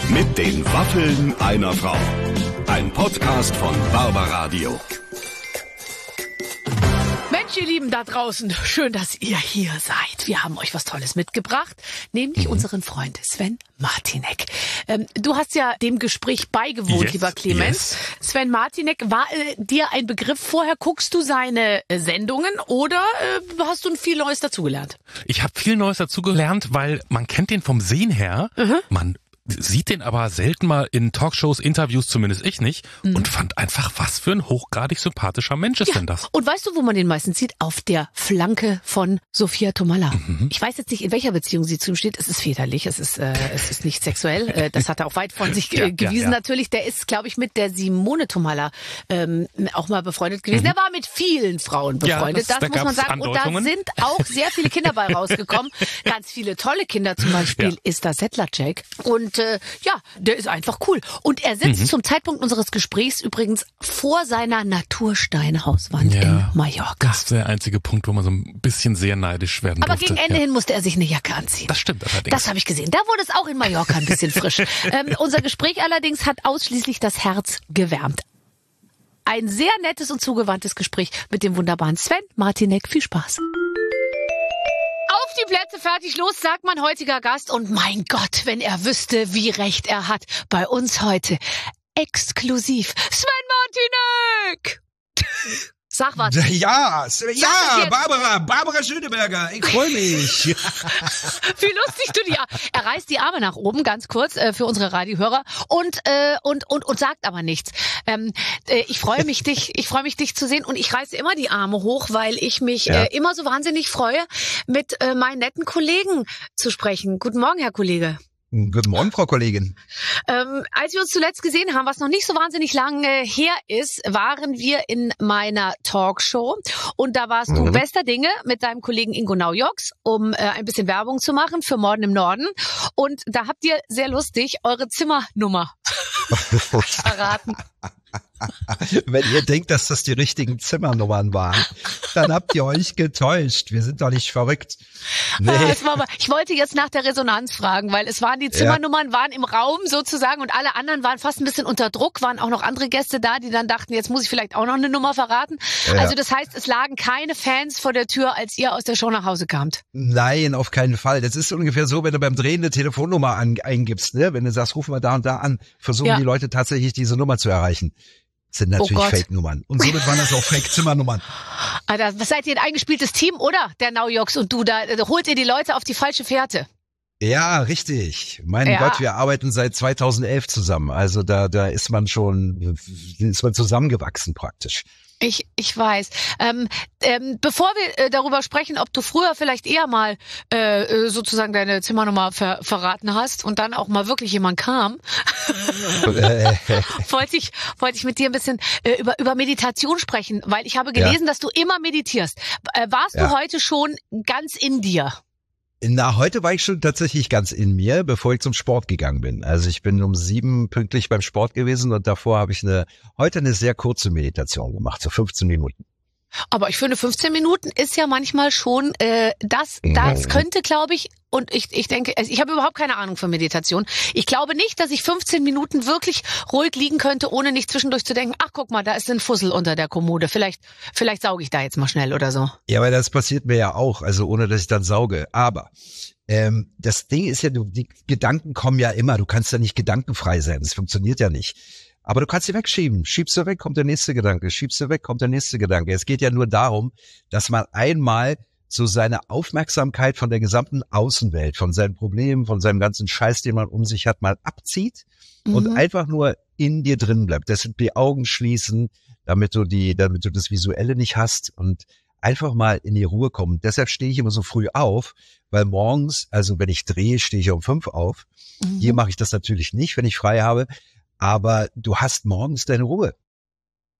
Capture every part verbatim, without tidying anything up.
Mit den Waffeln einer Frau. Ein Podcast von Barbaradio. Mensch, ihr Lieben da draußen, schön, dass ihr hier seid. Wir haben euch was Tolles mitgebracht, nämlich mhm. unseren Freund Sven Martinek. Ähm, du hast ja dem Gespräch beigewohnt, yes, lieber Clemens. Yes. Sven Martinek, war äh, dir ein Begriff vorher? Guckst du seine äh, Sendungen oder äh, hast du viel Neues dazugelernt? Ich habe viel Neues dazugelernt, weil man kennt den vom Sehen her. Mhm. Man sieht den aber selten mal in Talkshows, Interviews, zumindest ich nicht, mhm. und fand einfach, was für ein hochgradig sympathischer Mensch ist ja. denn das? Und weißt du, wo man den meistens sieht? Auf der Flanke von Sophia Tomalla. Mhm. Ich weiß jetzt nicht, in welcher Beziehung sie zu ihm steht. Es ist väterlich, es ist, äh, es ist nicht sexuell. Äh, das hat er auch weit von sich äh, ja, gewiesen ja, ja. natürlich. Der ist, glaube ich, mit der Simone Tomalla ähm, auch mal befreundet gewesen. Mhm. Er war mit vielen Frauen befreundet, ja, das, das da muss man sagen. Und da sind auch sehr viele Kinder bei rausgekommen. Ganz viele tolle Kinder, zum Beispiel ja. ist da Sedlacek. Und äh, ja, der ist einfach cool. Und er sitzt mhm. zum Zeitpunkt unseres Gesprächs übrigens vor seiner Natursteinhauswand ja, in Mallorca. Das ist der einzige Punkt, wo man so ein bisschen sehr neidisch werden Aber durfte. gegen Ende ja. hin musste er sich eine Jacke anziehen. Das stimmt allerdings. Das habe ich gesehen. Da wurde es auch in Mallorca ein bisschen frisch. ähm, unser Gespräch allerdings hat ausschließlich das Herz gewärmt. Ein sehr nettes und zugewandtes Gespräch mit dem wunderbaren Sven Martinek. Viel Spaß. Auf die Plätze, fertig, los, sagt mein heutiger Gast. Und mein Gott, wenn er wüsste, wie recht er hat. Bei uns heute exklusiv Sven Martinek. Sag was. Ja, ja, Barbara, Barbara Schöneberger, ich freue mich. Wie lustig du die, er reißt die Arme nach oben, ganz kurz, äh, für unsere Radiohörer und, äh, und, und, und sagt aber nichts. Ähm, äh, ich freue mich, dich, ich freue mich, dich zu sehen und ich reiße immer die Arme hoch, weil ich mich ja. äh, immer so wahnsinnig freue, mit äh, meinen netten Kollegen zu sprechen. Guten Morgen, Herr Kollege. Guten Morgen, Frau Kollegin. Ähm, als wir uns zuletzt gesehen haben, was noch nicht so wahnsinnig lange her ist, waren wir in meiner Talkshow und da warst mhm. du bester Dinge mit deinem Kollegen Ingo Naujoks, um äh, ein bisschen Werbung zu machen für Morden im Norden und da habt ihr sehr lustig eure Zimmernummer verraten. Wenn ihr denkt, dass das die richtigen Zimmernummern waren, dann habt ihr euch getäuscht. Wir sind doch nicht verrückt. Nee. Ah, es war aber, ich wollte jetzt nach der Resonanz fragen, weil es waren die Zimmernummern, ja. waren im Raum sozusagen und alle anderen waren fast ein bisschen unter Druck, waren auch noch andere Gäste da, die dann dachten, jetzt muss ich vielleicht auch noch eine Nummer verraten. Ja. Also das heißt, es lagen keine Fans vor der Tür, als ihr aus der Show nach Hause kamt. Nein, auf keinen Fall. Das ist ungefähr so, wenn du beim Drehen eine Telefonnummer an, eingibst, ne? Wenn du sagst, ruf mal da und da an, versuchen ja. die Leute tatsächlich diese Nummer zu erreichen. Das sind natürlich oh Fake-Nummern. Und somit waren das auch Fake-Zimmernummern. Alter, was seid ihr, ein eingespieltes Team, oder? Der Naujoks und du, da holt ihr die Leute auf die falsche Fährte. Ja, richtig. Mein ja. Gott, wir arbeiten seit zweitausendelf zusammen. Also da, da ist man schon, ist man zusammengewachsen praktisch. Ich, ich weiß. Ähm, ähm, bevor wir äh, darüber sprechen, ob du früher vielleicht eher mal äh, sozusagen deine Zimmernummer ver verraten hast und dann auch mal wirklich jemand kam, wollte ich, wollte ich mit dir ein bisschen äh, über, über Meditation sprechen, weil ich habe gelesen, ja. dass du immer meditierst. Äh, warst ja. du heute schon ganz in dir? Na, heute war ich schon tatsächlich ganz in mir, bevor ich zum Sport gegangen bin. Also ich bin um sieben pünktlich beim Sport gewesen und davor habe ich eine heute eine sehr kurze Meditation gemacht, so fünfzehn Minuten. Aber ich finde, fünfzehn Minuten ist ja manchmal schon äh, das, das könnte, glaube ich, und ich, ich denke, ich habe überhaupt keine Ahnung von Meditation. Ich glaube nicht, dass ich fünfzehn Minuten wirklich ruhig liegen könnte, ohne nicht zwischendurch zu denken, ach guck mal, da ist ein Fussel unter der Kommode. Vielleicht, vielleicht sauge ich da jetzt mal schnell oder so. Ja, aber das passiert mir ja auch, also ohne, dass ich dann sauge. Aber ähm, das Ding ist ja, du, die Gedanken kommen ja immer. Du kannst ja nicht gedankenfrei sein. Das funktioniert ja nicht. Aber du kannst sie wegschieben. Schiebst du weg, kommt der nächste Gedanke. Schiebst du weg, kommt der nächste Gedanke. Es geht ja nur darum, dass man einmal so seine Aufmerksamkeit von der gesamten Außenwelt, von seinen Problemen, von seinem ganzen Scheiß, den man um sich hat, mal abzieht mhm. und einfach nur in dir drin bleibt. Deshalb die Augen schließen, damit du die, damit du das Visuelle nicht hast und einfach mal in die Ruhe kommen. Deshalb stehe ich immer so früh auf, weil morgens, also wenn ich drehe, stehe ich um fünf auf. Mhm. Hier mache ich das natürlich nicht, wenn ich frei habe. Aber du hast morgens deine Ruhe.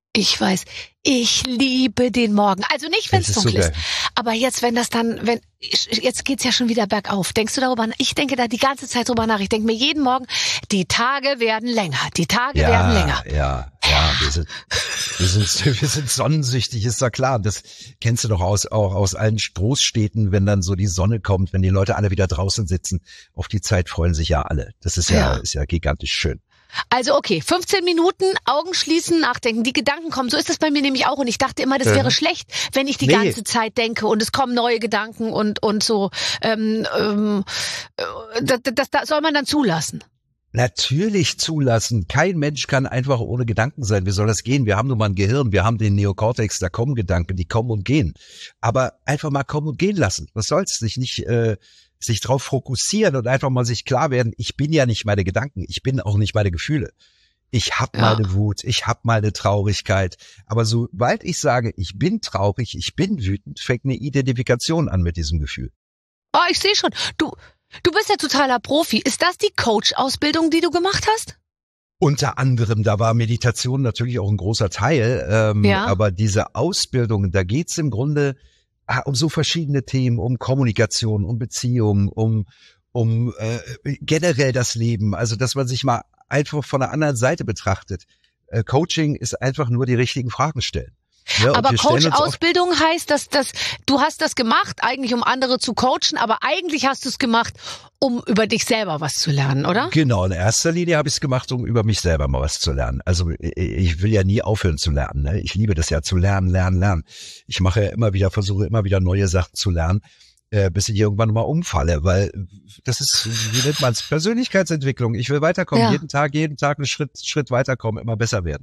Ich weiß, ich liebe den Morgen. Also nicht, wenn es dunkel ist. Aber jetzt, wenn das dann, wenn jetzt geht's ja schon wieder bergauf. Denkst du darüber nach? Ich denke da die ganze Zeit drüber nach. Ich denke mir jeden Morgen, die Tage werden länger. Die Tage ja, werden länger. Ja, ja, wir sind, wir sind, wir sind sonnensüchtig, ist doch klar. Das kennst du doch aus, auch aus allen Großstädten, wenn dann so die Sonne kommt, wenn die Leute alle wieder draußen sitzen. Auf die Zeit freuen sich ja alle. Das ist ja, ja. ist ja gigantisch schön. Also okay, fünfzehn Minuten, Augen schließen, nachdenken, die Gedanken kommen. So ist es bei mir nämlich auch. Und ich dachte immer, das wäre äh. schlecht, wenn ich die nee. ganze Zeit denke und es kommen neue Gedanken und und so. Ähm, ähm, das, das, das soll man dann zulassen. Natürlich zulassen. Kein Mensch kann einfach ohne Gedanken sein. Wie soll das gehen? Wir haben nun mal ein Gehirn, wir haben den Neokortex, da kommen Gedanken, die kommen und gehen. Aber einfach mal kommen und gehen lassen. Was soll's? Sich nicht äh, sich drauf fokussieren und einfach mal sich klar werden, ich bin ja nicht meine Gedanken, ich bin auch nicht meine Gefühle. Ich hab ja. meine Wut, ich hab meine Traurigkeit. Aber sobald ich sage, ich bin traurig, ich bin wütend, fängt eine Identifikation an mit diesem Gefühl. Oh, ich sehe schon. Du, du bist ja totaler Profi. Ist das die Coach-Ausbildung, die du gemacht hast? Unter anderem, da war Meditation natürlich auch ein großer Teil. Ähm, ja. Aber diese Ausbildung, da geht's im Grunde um so verschiedene Themen, um Kommunikation, um Beziehungen, um um äh, generell das Leben. Also, dass man sich mal einfach von der anderen Seite betrachtet. Äh, Coaching ist einfach nur die richtigen Fragen stellen. Ja, aber Coach-Ausbildung heißt, dass dass du hast das gemacht, eigentlich um andere zu coachen, aber eigentlich hast du es gemacht, um über dich selber was zu lernen, oder? Genau, in erster Linie habe ich es gemacht, um über mich selber mal was zu lernen. Also ich will ja nie aufhören zu lernen. Ne? Ich liebe das ja, zu lernen, lernen, lernen. Ich mache ja immer wieder, versuche immer wieder neue Sachen zu lernen, äh, bis ich irgendwann mal umfalle, weil das ist, wie nennt man es, Persönlichkeitsentwicklung. Ich will weiterkommen, ja. jeden Tag, jeden Tag einen Schritt, Schritt weiterkommen, immer besser werden.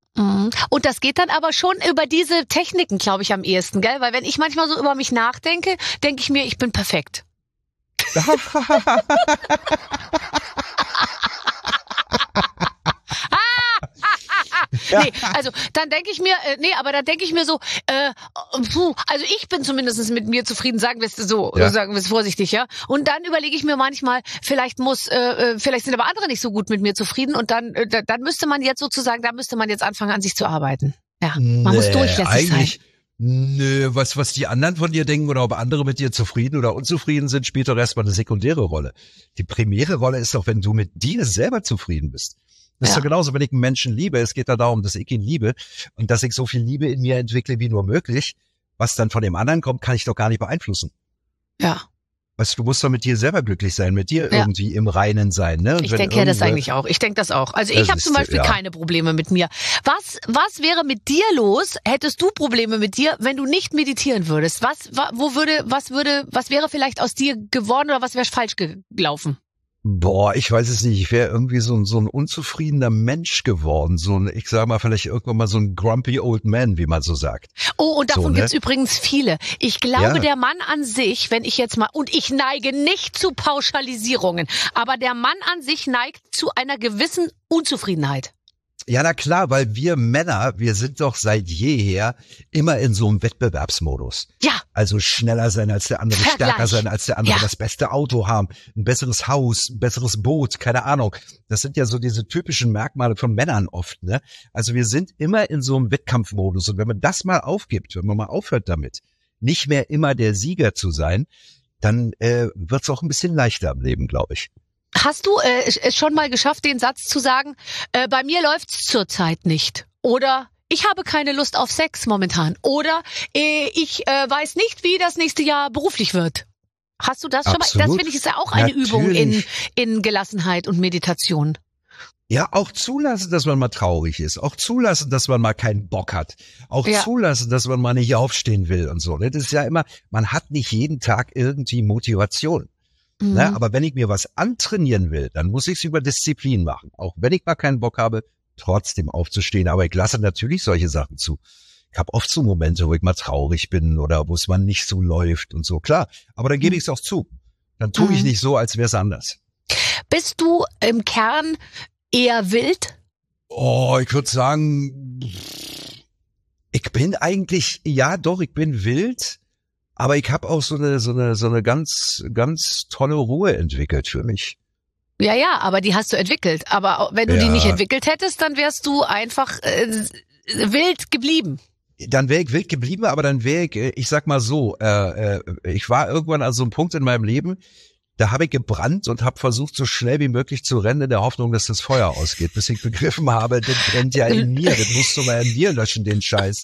Und das geht dann aber schon über diese Techniken, glaube ich, am ehesten, gell? Weil wenn ich manchmal so über mich nachdenke, denke ich mir, ich bin perfekt. Ja. Nee, also dann denke ich mir, äh, nee, aber dann denke ich mir so, äh, puh, also ich bin zumindest mit mir zufrieden, sagen wir es so, ja. sagen wir es vorsichtig, ja. Und dann überlege ich mir manchmal, vielleicht muss, äh, vielleicht sind aber andere nicht so gut mit mir zufrieden und dann, äh, dann müsste man jetzt sozusagen, da müsste man jetzt anfangen, an sich zu arbeiten. Ja, man nee, muss durchlässig eigentlich, sein. Nö, was, was die anderen von dir denken oder ob andere mit dir zufrieden oder unzufrieden sind, spielt doch erstmal eine sekundäre Rolle. Die primäre Rolle ist doch, wenn du mit dir selber zufrieden bist. Das ja. ist doch genauso, wenn ich einen Menschen liebe. Es geht da darum, dass ich ihn liebe und dass ich so viel Liebe in mir entwickle wie nur möglich. Was dann von dem anderen kommt, kann ich doch gar nicht beeinflussen. Ja. Weißt du, du musst doch mit dir selber glücklich sein, mit dir ja. irgendwie im Reinen sein. Ne? Und ich denke ja das eigentlich auch. Ich denke das auch. Also ich habe zum Beispiel ja. keine Probleme mit mir. Was was wäre mit dir los? Hättest du Probleme mit dir, wenn du nicht meditieren würdest? Was wo würde was würde was wäre vielleicht aus dir geworden oder was wäre falsch gelaufen? Boah, ich weiß es nicht. Ich wäre irgendwie so ein, so ein unzufriedener Mensch geworden. So ein, ich sag mal, vielleicht irgendwann mal so ein grumpy old man, wie man so sagt. Oh, und davon so, ne? gibt's übrigens viele. Ich glaube, ja. der Mann an sich, wenn ich jetzt mal, und ich neige nicht zu Pauschalisierungen, aber der Mann an sich neigt zu einer gewissen Unzufriedenheit. Ja, na klar, weil wir Männer, wir sind doch seit jeher immer in so einem Wettbewerbsmodus. Ja. Also schneller sein als der andere, Vergleich. stärker sein als der andere, Ja. das beste Auto haben, ein besseres Haus, ein besseres Boot, keine Ahnung. Das sind ja so diese typischen Merkmale von Männern oft, ne? Also wir sind immer in so einem Wettkampfmodus. Und wenn man das mal aufgibt, wenn man mal aufhört damit, nicht mehr immer der Sieger zu sein, dann äh, wird's auch ein bisschen leichter im Leben, glaube ich. Hast du äh, es schon mal geschafft, den Satz zu sagen, äh, bei mir läuft's zurzeit nicht? Oder ich habe keine Lust auf Sex momentan? Oder äh, ich äh, weiß nicht, wie das nächste Jahr beruflich wird? Hast du das schon Absolut. mal? Das finde ich ist ja auch eine Natürlich. Übung in, in Gelassenheit und Meditation. Ja, auch zulassen, dass man mal traurig ist. Auch zulassen, dass man mal keinen Bock hat. Auch Ja. zulassen, dass man mal nicht aufstehen will und so. Das ist ja immer, man hat nicht jeden Tag irgendwie Motivation. Mhm. Ne? Aber wenn ich mir was antrainieren will, dann muss ich es über Disziplin machen. Auch wenn ich mal keinen Bock habe, trotzdem aufzustehen. Aber ich lasse natürlich solche Sachen zu. Ich habe oft so Momente, wo ich mal traurig bin oder wo es mal nicht so läuft und so. Klar, aber dann gebe ich es auch zu. Dann tue ich Mhm. nicht so, als wäre es anders. Bist du im Kern eher wild? Oh, ich würde sagen, ich bin eigentlich, ja doch, ich bin wild, aber ich habe auch so eine so eine so eine ganz ganz tolle Ruhe entwickelt für mich. Ja, ja, aber die hast du entwickelt. Aber wenn du die Ja. nicht entwickelt hättest, dann wärst du einfach äh, wild geblieben. Dann wäre ich wild geblieben, aber dann wäre ich, ich sag mal so, äh, äh, ich war irgendwann an so einem Punkt in meinem Leben, da habe ich gebrannt und habe versucht, so schnell wie möglich zu rennen, in der Hoffnung, dass das Feuer ausgeht, bis ich begriffen habe, das brennt ja in mir, das musst du mal in dir löschen, den Scheiß.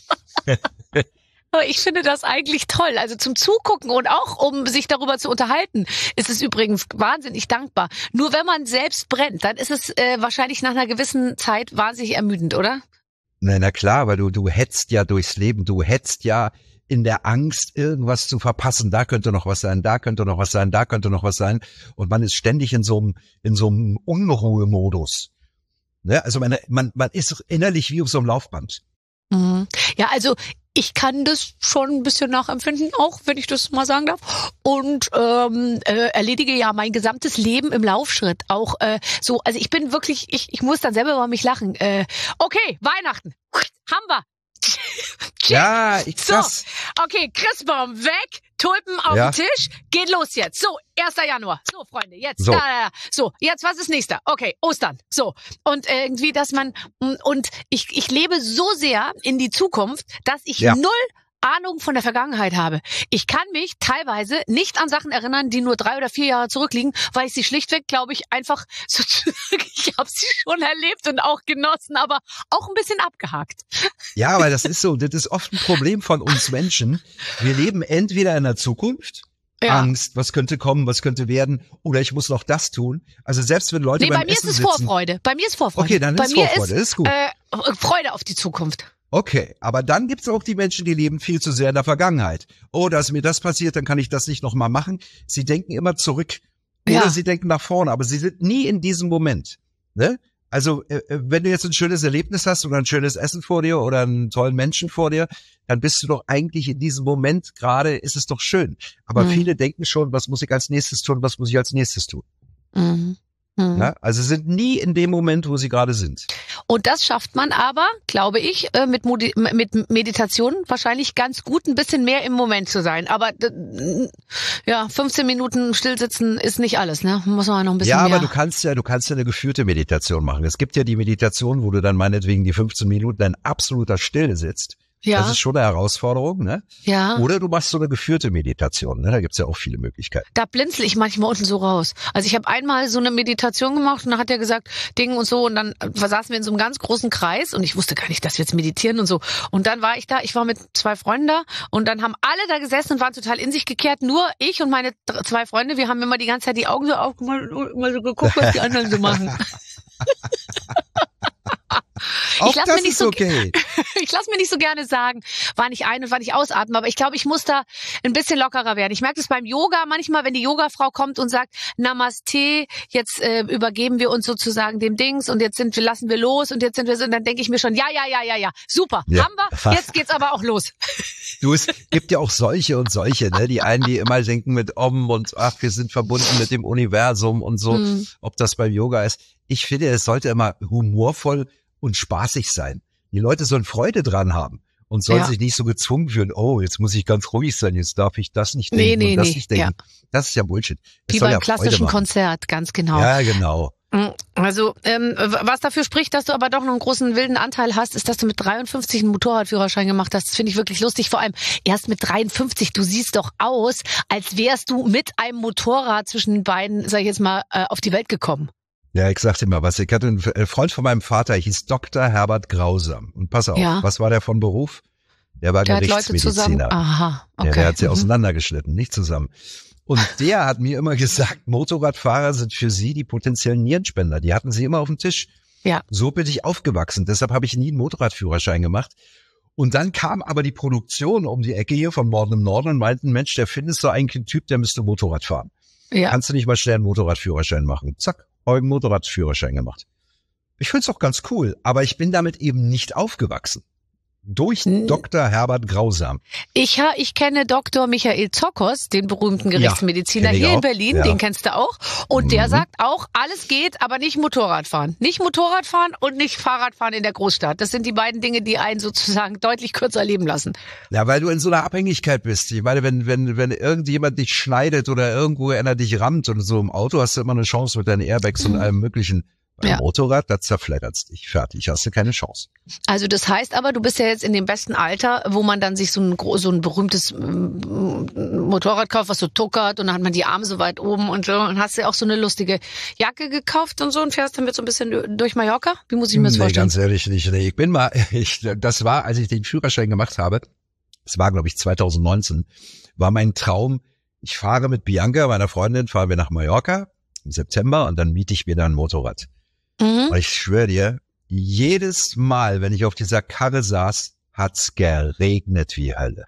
Ich finde das eigentlich toll. Also zum Zugucken und auch um sich darüber zu unterhalten, ist es übrigens wahnsinnig dankbar. Nur wenn man selbst brennt, dann ist es äh, wahrscheinlich nach einer gewissen Zeit wahnsinnig ermüdend, oder? Na, na klar, weil du, du hetzt ja durchs Leben, du hetzt ja in der Angst, irgendwas zu verpassen. Da könnte noch was sein, da könnte noch was sein, da könnte noch was sein. Und man ist ständig in so einem, in so einem Unruhemodus. Ne? Also man, man, man ist innerlich wie auf so einem Laufband. Mhm. Ja, also ich kann das schon ein bisschen nachempfinden, auch wenn ich das mal sagen darf. Und ähm, äh, erledige ja mein gesamtes Leben im Laufschritt. Auch äh, so, also ich bin wirklich, ich, ich muss dann selber über mich lachen. Äh, okay, Weihnachten, haben wir. Ja, ich so, das. Okay, Christbaum weg, Tulpen auf Ja. den Tisch, geht los jetzt. So, erster Januar. So, Freunde, jetzt. So. Da, da, da. So, jetzt, was ist nächster? Okay, Ostern. So. Und äh, irgendwie, dass man, und ich, ich lebe so sehr in die Zukunft, dass ich Ja. null Ahnung von der Vergangenheit habe. Ich kann mich teilweise nicht an Sachen erinnern, die nur drei oder vier Jahre zurückliegen, weil ich sie schlichtweg, glaube ich, einfach sozusagen, ich habe sie schon erlebt und auch genossen, aber auch ein bisschen abgehakt. Ja, aber das ist so, das ist oft ein Problem von uns Menschen. Wir leben entweder in der Zukunft, Ja. Angst, was könnte kommen, was könnte werden, oder ich muss noch das tun. Also selbst wenn Leute Nee, beim bei mir Essen ist es sitzen, Vorfreude. Bei mir ist Vorfreude. Okay, dann bei ist mir Vorfreude, ist ist gut. Äh, Freude auf die Zukunft. Okay, aber dann gibt's auch die Menschen, die leben viel zu sehr in der Vergangenheit. Oh, da ist mir das passiert, dann kann ich das nicht nochmal machen. Sie denken immer zurück. Oder Ja. sie denken nach vorne, aber sie sind nie in diesem Moment. Ne? Also, äh, wenn du jetzt ein schönes Erlebnis hast oder ein schönes Essen vor dir oder einen tollen Menschen vor dir, dann bist du doch eigentlich in diesem Moment gerade, ist es doch schön. Aber Mhm. viele denken schon, was muss ich als nächstes tun, was muss ich als nächstes tun. Mhm. Mhm. Ja? Also sind nie in dem Moment, wo sie gerade sind. Und das schafft man aber, glaube ich, äh, mit, Modi mit Meditation wahrscheinlich ganz gut, ein bisschen mehr im Moment zu sein. Aber d- ja, fünfzehn Minuten stillsitzen ist nicht alles, ne? Muss man noch ein bisschen Ja, mehr. aber du kannst ja, du kannst ja eine geführte Meditation machen. Es gibt ja die Meditation, wo du dann meinetwegen die fünfzehn Minuten in absoluter Stille sitzt. Ja. Das ist schon eine Herausforderung, ne? Ja. Oder du machst so eine geführte Meditation, ne? Da gibt's ja auch viele Möglichkeiten. Da blinzel ich manchmal unten so raus. Also ich habe einmal so eine Meditation gemacht und dann hat er gesagt, Ding und so und dann saßen wir in so einem ganz großen Kreis und ich wusste gar nicht, dass wir jetzt meditieren und so. Und dann war ich da, ich war mit zwei Freunden da und dann haben alle da gesessen und waren total in sich gekehrt. Nur ich und meine dr- zwei Freunde, wir haben immer die ganze Zeit die Augen so aufgemacht und immer so geguckt, was die anderen so machen. Auch lass das mir nicht ist so- okay. Ich lasse mir nicht so gerne sagen, wann ich ein- und wann ich ausatme, aber ich glaube, ich muss da ein bisschen lockerer werden. Ich merke das beim Yoga manchmal, wenn die Yogafrau kommt und sagt, Namaste, jetzt äh, übergeben wir uns sozusagen dem Dings und jetzt sind wir, lassen wir los und jetzt sind wir so, und dann denke ich mir schon, ja, ja, ja, ja, ja, super, Ja. haben wir, jetzt geht's aber auch los. Du, es gibt ja auch solche und solche, ne? Die einen, die immer denken mit Om und ach, wir sind verbunden mit dem Universum und so, Mhm. ob das beim Yoga ist. Ich finde, es sollte immer humorvoll und spaßig sein. Die Leute sollen Freude dran haben und sollen Ja. sich nicht so gezwungen fühlen, oh, jetzt muss ich ganz ruhig sein, jetzt darf ich das nicht Nee, denken nee, und das nee, nicht denken. Das ist ja Bullshit. Es Wie soll beim ja Freude klassischen machen. Konzert, ganz genau. Ja, genau. Also, ähm, was dafür spricht, dass du aber doch noch einen großen wilden Anteil hast, ist, dass du mit dreiundfünfzig einen Motorradführerschein gemacht hast. Das finde ich wirklich lustig. Vor allem erst mit dreiundfünfzig. Du siehst doch aus, als wärst du mit einem Motorrad zwischen den beiden, sag ich jetzt mal, äh, auf die Welt gekommen. Ja, ich sag dir mal was. Ich hatte einen Freund von meinem Vater, hieß Doktor Herbert Grausam. Und pass auf, Ja. was war der von Beruf? Der war Der hat Leute zusammen. Gerichtsmediziner. Aha, okay. Ja, der hat sie Mhm. auseinandergeschnitten, nicht zusammen. Und der hat mir immer gesagt, Motorradfahrer sind für sie die potenziellen Nierenspender. Die hatten sie immer auf dem Tisch. Ja. So bin ich aufgewachsen. Deshalb habe ich nie einen Motorradführerschein gemacht. Und dann kam aber die Produktion um die Ecke hier von Morden im Norden und meinten, Mensch, der findest du eigentlich ein Typ, der müsste Motorrad fahren. Ja. Kannst du nicht mal schnell einen Motorradführerschein machen? Zack, einen Motorradführerschein gemacht. Ich find's auch ganz cool, aber ich bin damit eben nicht aufgewachsen. Durch Hm. Doktor Herbert Grausam. Ich, ha- ich kenne Doktor Michael Zokos, den berühmten Gerichtsmediziner kenn ich hier auch. in Berlin, Ja. den kennst du auch. Und der Mhm. sagt auch, alles geht, aber nicht Motorradfahren. Nicht Motorradfahren und nicht Fahrradfahren in der Großstadt. Das sind die beiden Dinge, die einen sozusagen deutlich kürzer leben lassen. Ja, weil du in so einer Abhängigkeit bist. Ich meine, wenn, wenn, wenn irgendjemand dich schneidet oder irgendwo einer dich rammt und so im Auto, hast du immer eine Chance mit deinen Airbags und allem Möglichen. Beim Ja. Motorrad, da zerfleddert's dich. Fertig, hast du keine Chance. Also das heißt aber, du bist ja jetzt in dem besten Alter, wo man dann sich so ein, gro- so ein berühmtes mm, Motorrad kauft, was so tuckert und dann hat man die Arme so weit oben und so und hast dir auch so eine lustige Jacke gekauft und so und fährst damit so ein bisschen durch Mallorca? Wie muss ich mir das Nee, vorstellen? ganz ehrlich nicht. Nee, ich bin mal, ich, das war, als ich den Führerschein gemacht habe, das war, glaube ich, zwanzig neunzehn, war mein Traum, ich fahre mit Bianca, meiner Freundin, fahren wir nach Mallorca im September und dann miete ich mir da ein Motorrad. Mhm. Und ich schwöre dir, jedes Mal, wenn ich auf dieser Karre saß, hat's geregnet wie Hölle.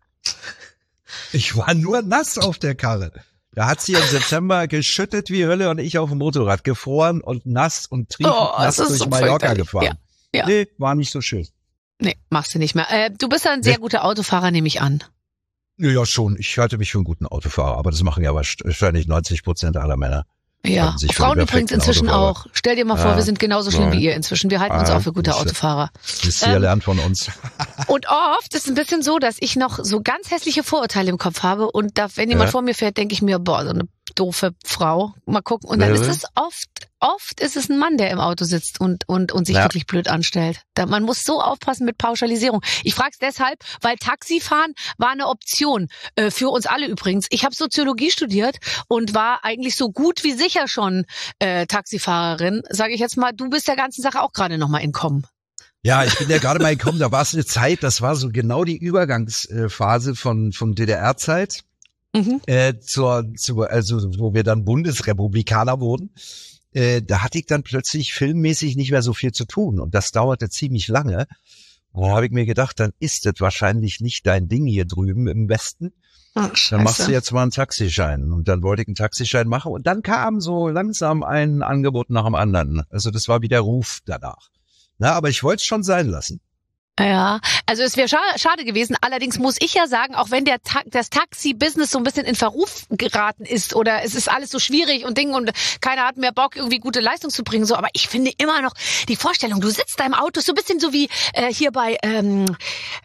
Ich war nur nass auf der Karre. Da hat sie im September geschüttet wie Hölle und ich auf dem Motorrad gefroren und nass und triefend Oh, nass das ist durch so Mallorca fürchterlich. gefahren. Ja, ja. Nee, war nicht so schön. Nee, machst du nicht mehr. Äh, du bist ja ein sehr Nee. guter Autofahrer, nehme ich an. Ja, ja, schon. Ich halte mich für einen guten Autofahrer, aber das machen ja wahrscheinlich neunzig Prozent aller Männer. Ja, Halten sich für Frauen den übrigens perfekten inzwischen Autofahrer. auch. Stell dir mal vor, Ah, wir sind genauso schlimm nein. wie ihr inzwischen. Wir halten uns Ah, auch für gute siehste. Autofahrer. Wisst ihr, Ähm, lernt von uns. Und oft ist es ein bisschen so, dass ich noch so ganz hässliche Vorurteile im Kopf habe und da, wenn jemand Ja. vor mir fährt, denke ich mir, boah, so eine doofe Frau. Mal gucken. Und dann Ja. ist es oft, oft ist es ein Mann, der im Auto sitzt und, und, und sich Ja. wirklich blöd anstellt. Da, man muss so aufpassen mit Pauschalisierung. Ich frage es deshalb, weil Taxifahren war eine Option, äh, für uns alle übrigens. Ich habe Soziologie studiert und war eigentlich so gut wie sicher schon äh, Taxifahrerin. Sage ich jetzt mal, du bist der ganzen Sache auch gerade noch mal entkommen. Ja, ich bin ja gerade mal gekommen, da war es eine Zeit, das war so genau die Übergangsphase von, von D D R-Zeit. Mhm. Äh, zur, zur, also wo wir dann Bundesrepublikaner wurden, äh, da hatte ich dann plötzlich filmmäßig nicht mehr so viel zu tun und das dauerte ziemlich lange. Und da habe ich mir gedacht, dann ist das wahrscheinlich nicht dein Ding hier drüben im Westen. Ach, Dann machst du Scheiße. jetzt mal einen Taxischein. Und dann wollte ich einen Taxischein machen und dann kam so langsam ein Angebot nach dem anderen. Also das war wie der Ruf danach. Na, aber ich wollte es schon sein lassen. Ja, also es wäre scha schade gewesen. Allerdings muss ich ja sagen, auch wenn der Ta das Taxi-Business so ein bisschen in Verruf geraten ist oder es ist alles so schwierig und Ding und keiner hat mehr Bock, irgendwie gute Leistung zu bringen, so. Aber ich finde immer noch die Vorstellung, du sitzt da im Auto, so ein bisschen so wie äh, hier bei ähm,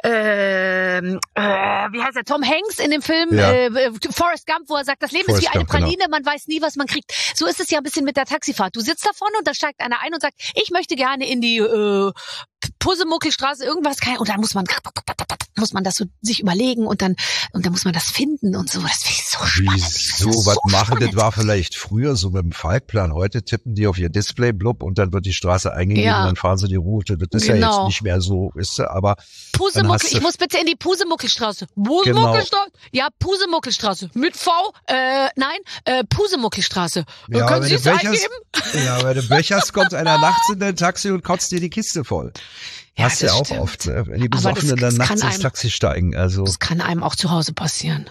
ähm, äh, wie heißt er, Tom Hanks in dem Film Ja. äh, Forrest Gump, wo er sagt, das Leben Forrest ist wie eine Gump, genau. Praline, man weiß nie, was man kriegt. So ist es ja ein bisschen mit der Taxifahrt. Du sitzt da vorne und da steigt einer ein und sagt, ich möchte gerne in die äh, Pusemuckelstraße irgendwas, kein, und dann muss man muss man das so sich überlegen und dann und dann muss man das finden und so. Das finde ich so spannend. Wieso, Das ist was so machen? spannend. Das war vielleicht früher so mit dem Falkplan. Heute tippen die auf ihr Display, blub, und dann wird die Straße eingegeben Ja. und dann fahren sie die Route. Das ist ja Genau. jetzt nicht mehr so, ist du, aber dann Pusemuckel, hast du- ich muss bitte in die Pusemuckelstraße. Pusemuckelstraße? Ja, Pusemuckelstraße. Mit V? Äh, nein, äh, Pusemuckelstraße. ja, Können wenn Sie du es becherst, eingeben? ja, wenn du becherst, kommt einer nachts in dein Taxi und kotzt dir die Kiste voll. Ja, Hast du das ja auch stimmt. oft, ne? Wenn die Aber das- Besoffenen dann das nachts kann ins einem- Taxi steigen. Also Das kann einem auch zu Hause passieren.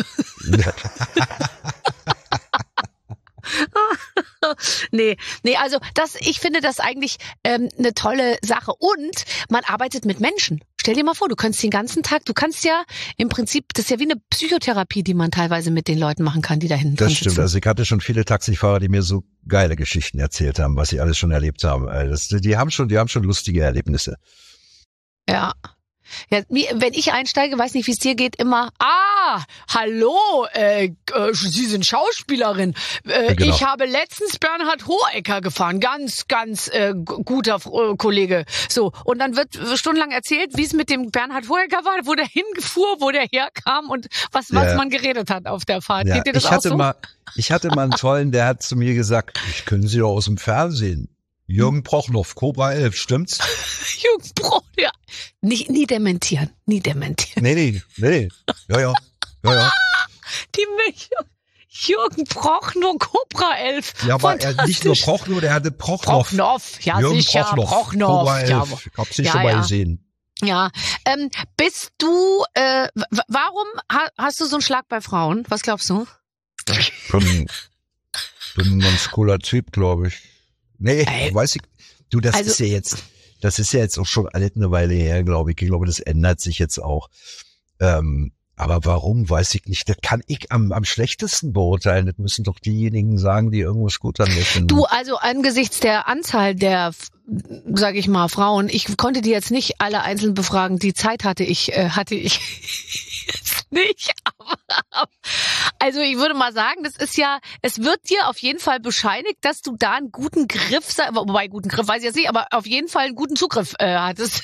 Nee, nee, also das, ich finde das eigentlich ähm, eine tolle Sache. Und man arbeitet mit Menschen. Stell dir mal vor, du kannst den ganzen Tag, du kannst ja im Prinzip, das ist ja wie eine Psychotherapie, die man teilweise mit den Leuten machen kann, die da hinten drin Das stimmt. sitzen. Also ich hatte schon viele Taxifahrer, die mir so geile Geschichten erzählt haben, was sie alles schon erlebt haben. Also Das, die haben schon, die haben schon lustige Erlebnisse. Ja. Ja, wie- wenn ich einsteige, weiß nicht, wie es dir geht, immer, ah, hallo, äh, äh, Sie sind Schauspielerin. Äh, Genau. Ich habe letztens Bernhard Hohecker gefahren, ganz, ganz äh, gu- guter äh, Kollege. So, und dann wird stundenlang erzählt, wie es mit dem Bernhard Hohecker war, wo der hingefuhr, wo der herkam und was, was Ja. man geredet hat auf der Fahrt. Ja, Geht dir das ich auch hatte so? mal, ich hatte mal einen tollen, der hat zu mir gesagt, ich können Sie doch aus dem Fernsehen. Jürgen Prochnow, Cobra elf, stimmt's? Jürgen Brock, ja. Nicht, nie dementieren, nie dementieren. Nee, nee, nee. Ja, ja. Ja, ja. Die Milch. Jürgen Prochnow, Cobra elf. Ja, aber er nicht nur Fantastisch. Prochnow, der hatte Prochnow. Prochnow, ja Jürgen sicher, Prochnow. Prochnow. Cobra Ja, elf. Ich hab sie ja, schon mal ja. gesehen. ja. Ähm, bist du, äh, w- warum ha hast du so einen Schlag bei Frauen? Was glaubst du? Bin, bin ein ganz cooler Typ, glaube ich. Nee, Ey. weiß ich. Du, das Also- ist ja jetzt, das ist ja jetzt auch schon alles eine Weile her, glaube ich. Ich glaube, das ändert sich jetzt auch. Ähm, aber warum, weiß ich nicht. Das kann ich am, am schlechtesten beurteilen. Das müssen doch diejenigen sagen, die irgendwas gut an mir finden. Du, also angesichts der Anzahl der, sage ich mal, Frauen, ich konnte die jetzt nicht alle einzeln befragen. Die Zeit hatte ich, äh, hatte ich jetzt nicht. Aber Also ich würde mal sagen, das ist ja, es wird dir auf jeden Fall bescheinigt, dass du da einen guten Griff, wobei guten Griff weiß ich jetzt nicht, aber auf jeden Fall einen guten Zugriff äh, hattest.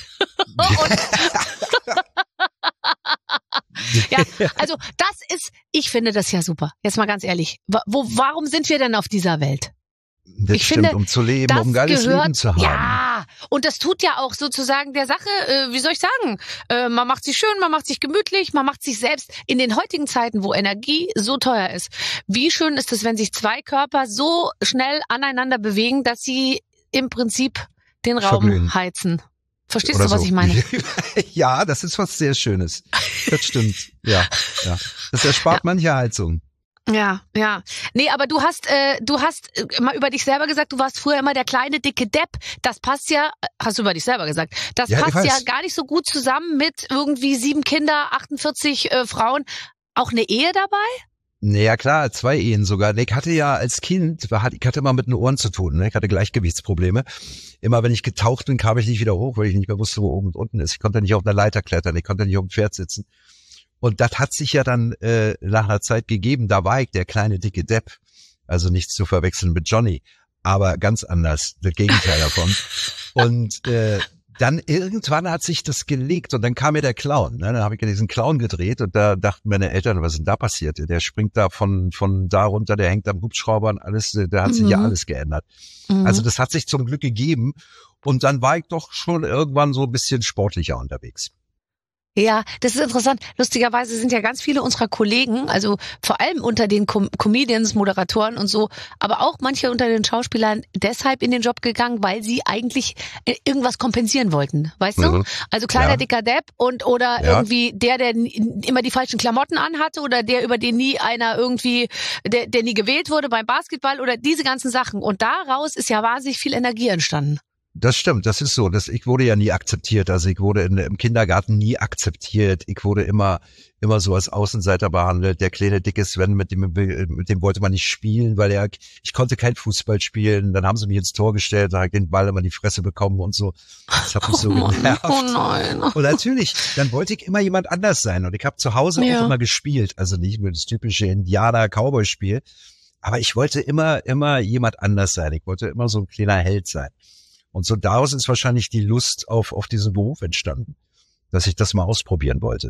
Ja, also das ist, ich finde das ja super. Jetzt mal ganz ehrlich, wo, warum sind wir denn auf dieser Welt? Das ich stimmt, finde, um zu leben, um ein geiles gehört, Leben zu haben. Ja, und das tut ja auch sozusagen der Sache, äh, wie soll ich sagen, äh, man macht sich schön, man macht sich gemütlich, man macht sich selbst in den heutigen Zeiten, wo Energie so teuer ist. Wie schön ist es, wenn sich zwei Körper so schnell aneinander bewegen, dass sie im Prinzip den Raum Verglühen. heizen. Verstehst Oder du, was so. ich meine? Ja, das ist was sehr Schönes. Das stimmt. Ja, ja. Das erspart ja. manche Heizung. Ja, ja. Nee, aber du hast, äh, du hast äh, mal über dich selber gesagt, du warst früher immer der kleine, dicke Depp. Das passt ja, hast du über dich selber gesagt, das Ja, ich passt ja weiß. gar nicht so gut zusammen mit irgendwie sieben Kinder, achtundvierzig äh, Frauen. Auch eine Ehe dabei? Naja, klar, zwei Ehen sogar. Ich hatte ja als Kind, ich hatte immer mit den Ohren zu tun. Ich hatte Gleichgewichtsprobleme. Immer wenn ich getaucht bin, kam ich nicht wieder hoch, weil ich nicht mehr wusste, wo oben und unten ist. Ich konnte nicht auf einer Leiter klettern, ich konnte nicht auf dem Pferd sitzen. Und das hat sich ja dann äh, nach einer Zeit gegeben. Da war ich der kleine, dicke Depp. Also nichts zu verwechseln mit Johnny, aber ganz anders, das Gegenteil davon. Und äh, dann irgendwann hat sich das gelegt und dann kam mir der Clown. Ne? Dann habe ich ja diesen Clown gedreht und da dachten meine Eltern, was ist denn da passiert? Der springt da von von da runter, der hängt am Hubschrauber und alles, da hat sich Mhm. ja alles geändert. Mhm. Also das hat sich zum Glück gegeben und dann war ich doch schon irgendwann so ein bisschen sportlicher unterwegs. Ja, das ist interessant. Lustigerweise sind ja ganz viele unserer Kollegen, also vor allem unter den Com- Comedians, Moderatoren und so, aber auch manche unter den Schauspielern deshalb in den Job gegangen, weil sie eigentlich äh, irgendwas kompensieren wollten, weißt du? Mhm. Also kleiner, Ja. dicker Depp und oder Ja. irgendwie der, der nie- immer die falschen Klamotten anhatte oder der, über den nie einer irgendwie, der, der nie gewählt wurde beim Basketball oder diese ganzen Sachen. Und daraus ist ja wahnsinnig viel Energie entstanden. Das stimmt, das ist so. Das, ich wurde ja nie akzeptiert. Also ich wurde in, im Kindergarten nie akzeptiert. Ich wurde immer immer so als Außenseiter behandelt. Der kleine dicke Sven, mit dem mit dem wollte man nicht spielen, weil er ich konnte kein Fußball spielen. Dann haben sie mich ins Tor gestellt, da habe ich den Ball immer in die Fresse bekommen und so. Das hat mich so Oh Mann, genervt. oh nein. Und natürlich, dann wollte ich immer jemand anders sein. Und ich habe zu Hause Ja. auch immer gespielt. Also nicht nur das typische Indianer-Cowboy-Spiel. Aber ich wollte immer, immer jemand anders sein. Ich wollte immer so ein kleiner Held sein. Und so daraus ist wahrscheinlich die Lust auf, auf diesen Beruf entstanden, dass ich das mal ausprobieren wollte.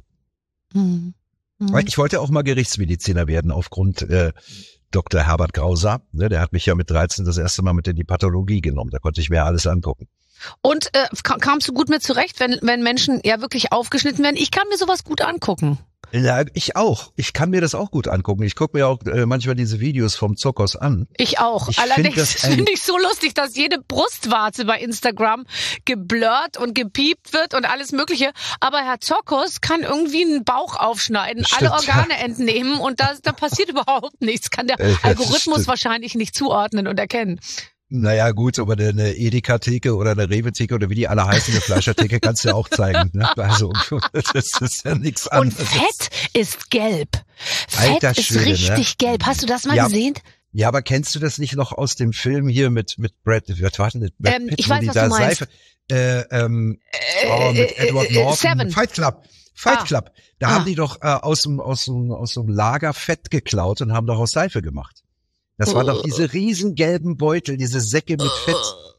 Hm. Hm. Weil ich wollte auch mal Gerichtsmediziner werden aufgrund äh, Doktor Herbert Grauser. Ne, der hat mich ja mit dreizehn das erste Mal mit in die Pathologie genommen. Da konnte ich mir alles angucken. Und äh, kam- kamst du gut mit zurecht, wenn wenn Menschen ja wirklich aufgeschnitten werden? Ich kann mir sowas gut angucken. Ja, ich auch. Ich kann mir das auch gut angucken. Ich gucke mir auch äh, manchmal diese Videos vom Zirkus an. Ich auch. Ich find Allerdings das ein- finde ich so lustig, dass jede Brustwarze bei Instagram geblurrt und gepiept wird und alles Mögliche. Aber Herr Zokos kann irgendwie einen Bauch aufschneiden, Stimmt. alle Organe entnehmen und da, da passiert überhaupt nichts. Kann der Äh, das Algorithmus stimmt. wahrscheinlich nicht zuordnen und erkennen. Naja, gut, aber eine Edeka-Theke oder eine Rewe-Theke oder wie die alle heißen, eine Fleischertheke kannst du ja auch zeigen. Ne? Also das ist ja nichts Und anderes. Fett ist gelb. Fett Alter ist Schwede, ne? richtig gelb. Hast du das mal Ja. gesehen? Ja, aber kennst du das nicht noch aus dem Film hier mit mit Brad, was war denn das? Brad Ähm, Pitt, ich wo weiß, die was da du meinst. Seife, äh, ähm, oh, mit äh, Edward äh, Norton, Seven. Fight Club, Fight Ah. Club. Da Ah. haben die doch äh, aus dem aus dem aus dem Lager Fett geklaut und haben daraus Seife gemacht. Das war doch diese riesen gelben Beutel, diese Säcke mit Fett.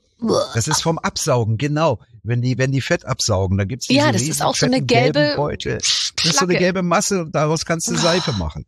Das ist vom Absaugen, genau. Wenn die, wenn die Fett absaugen, dann gibt's diese Ja, das ist riesen, auch so eine fetten, gelbe gelben Beutel. Das ist so eine Schlacke. gelbe Masse und daraus kannst du Seife machen.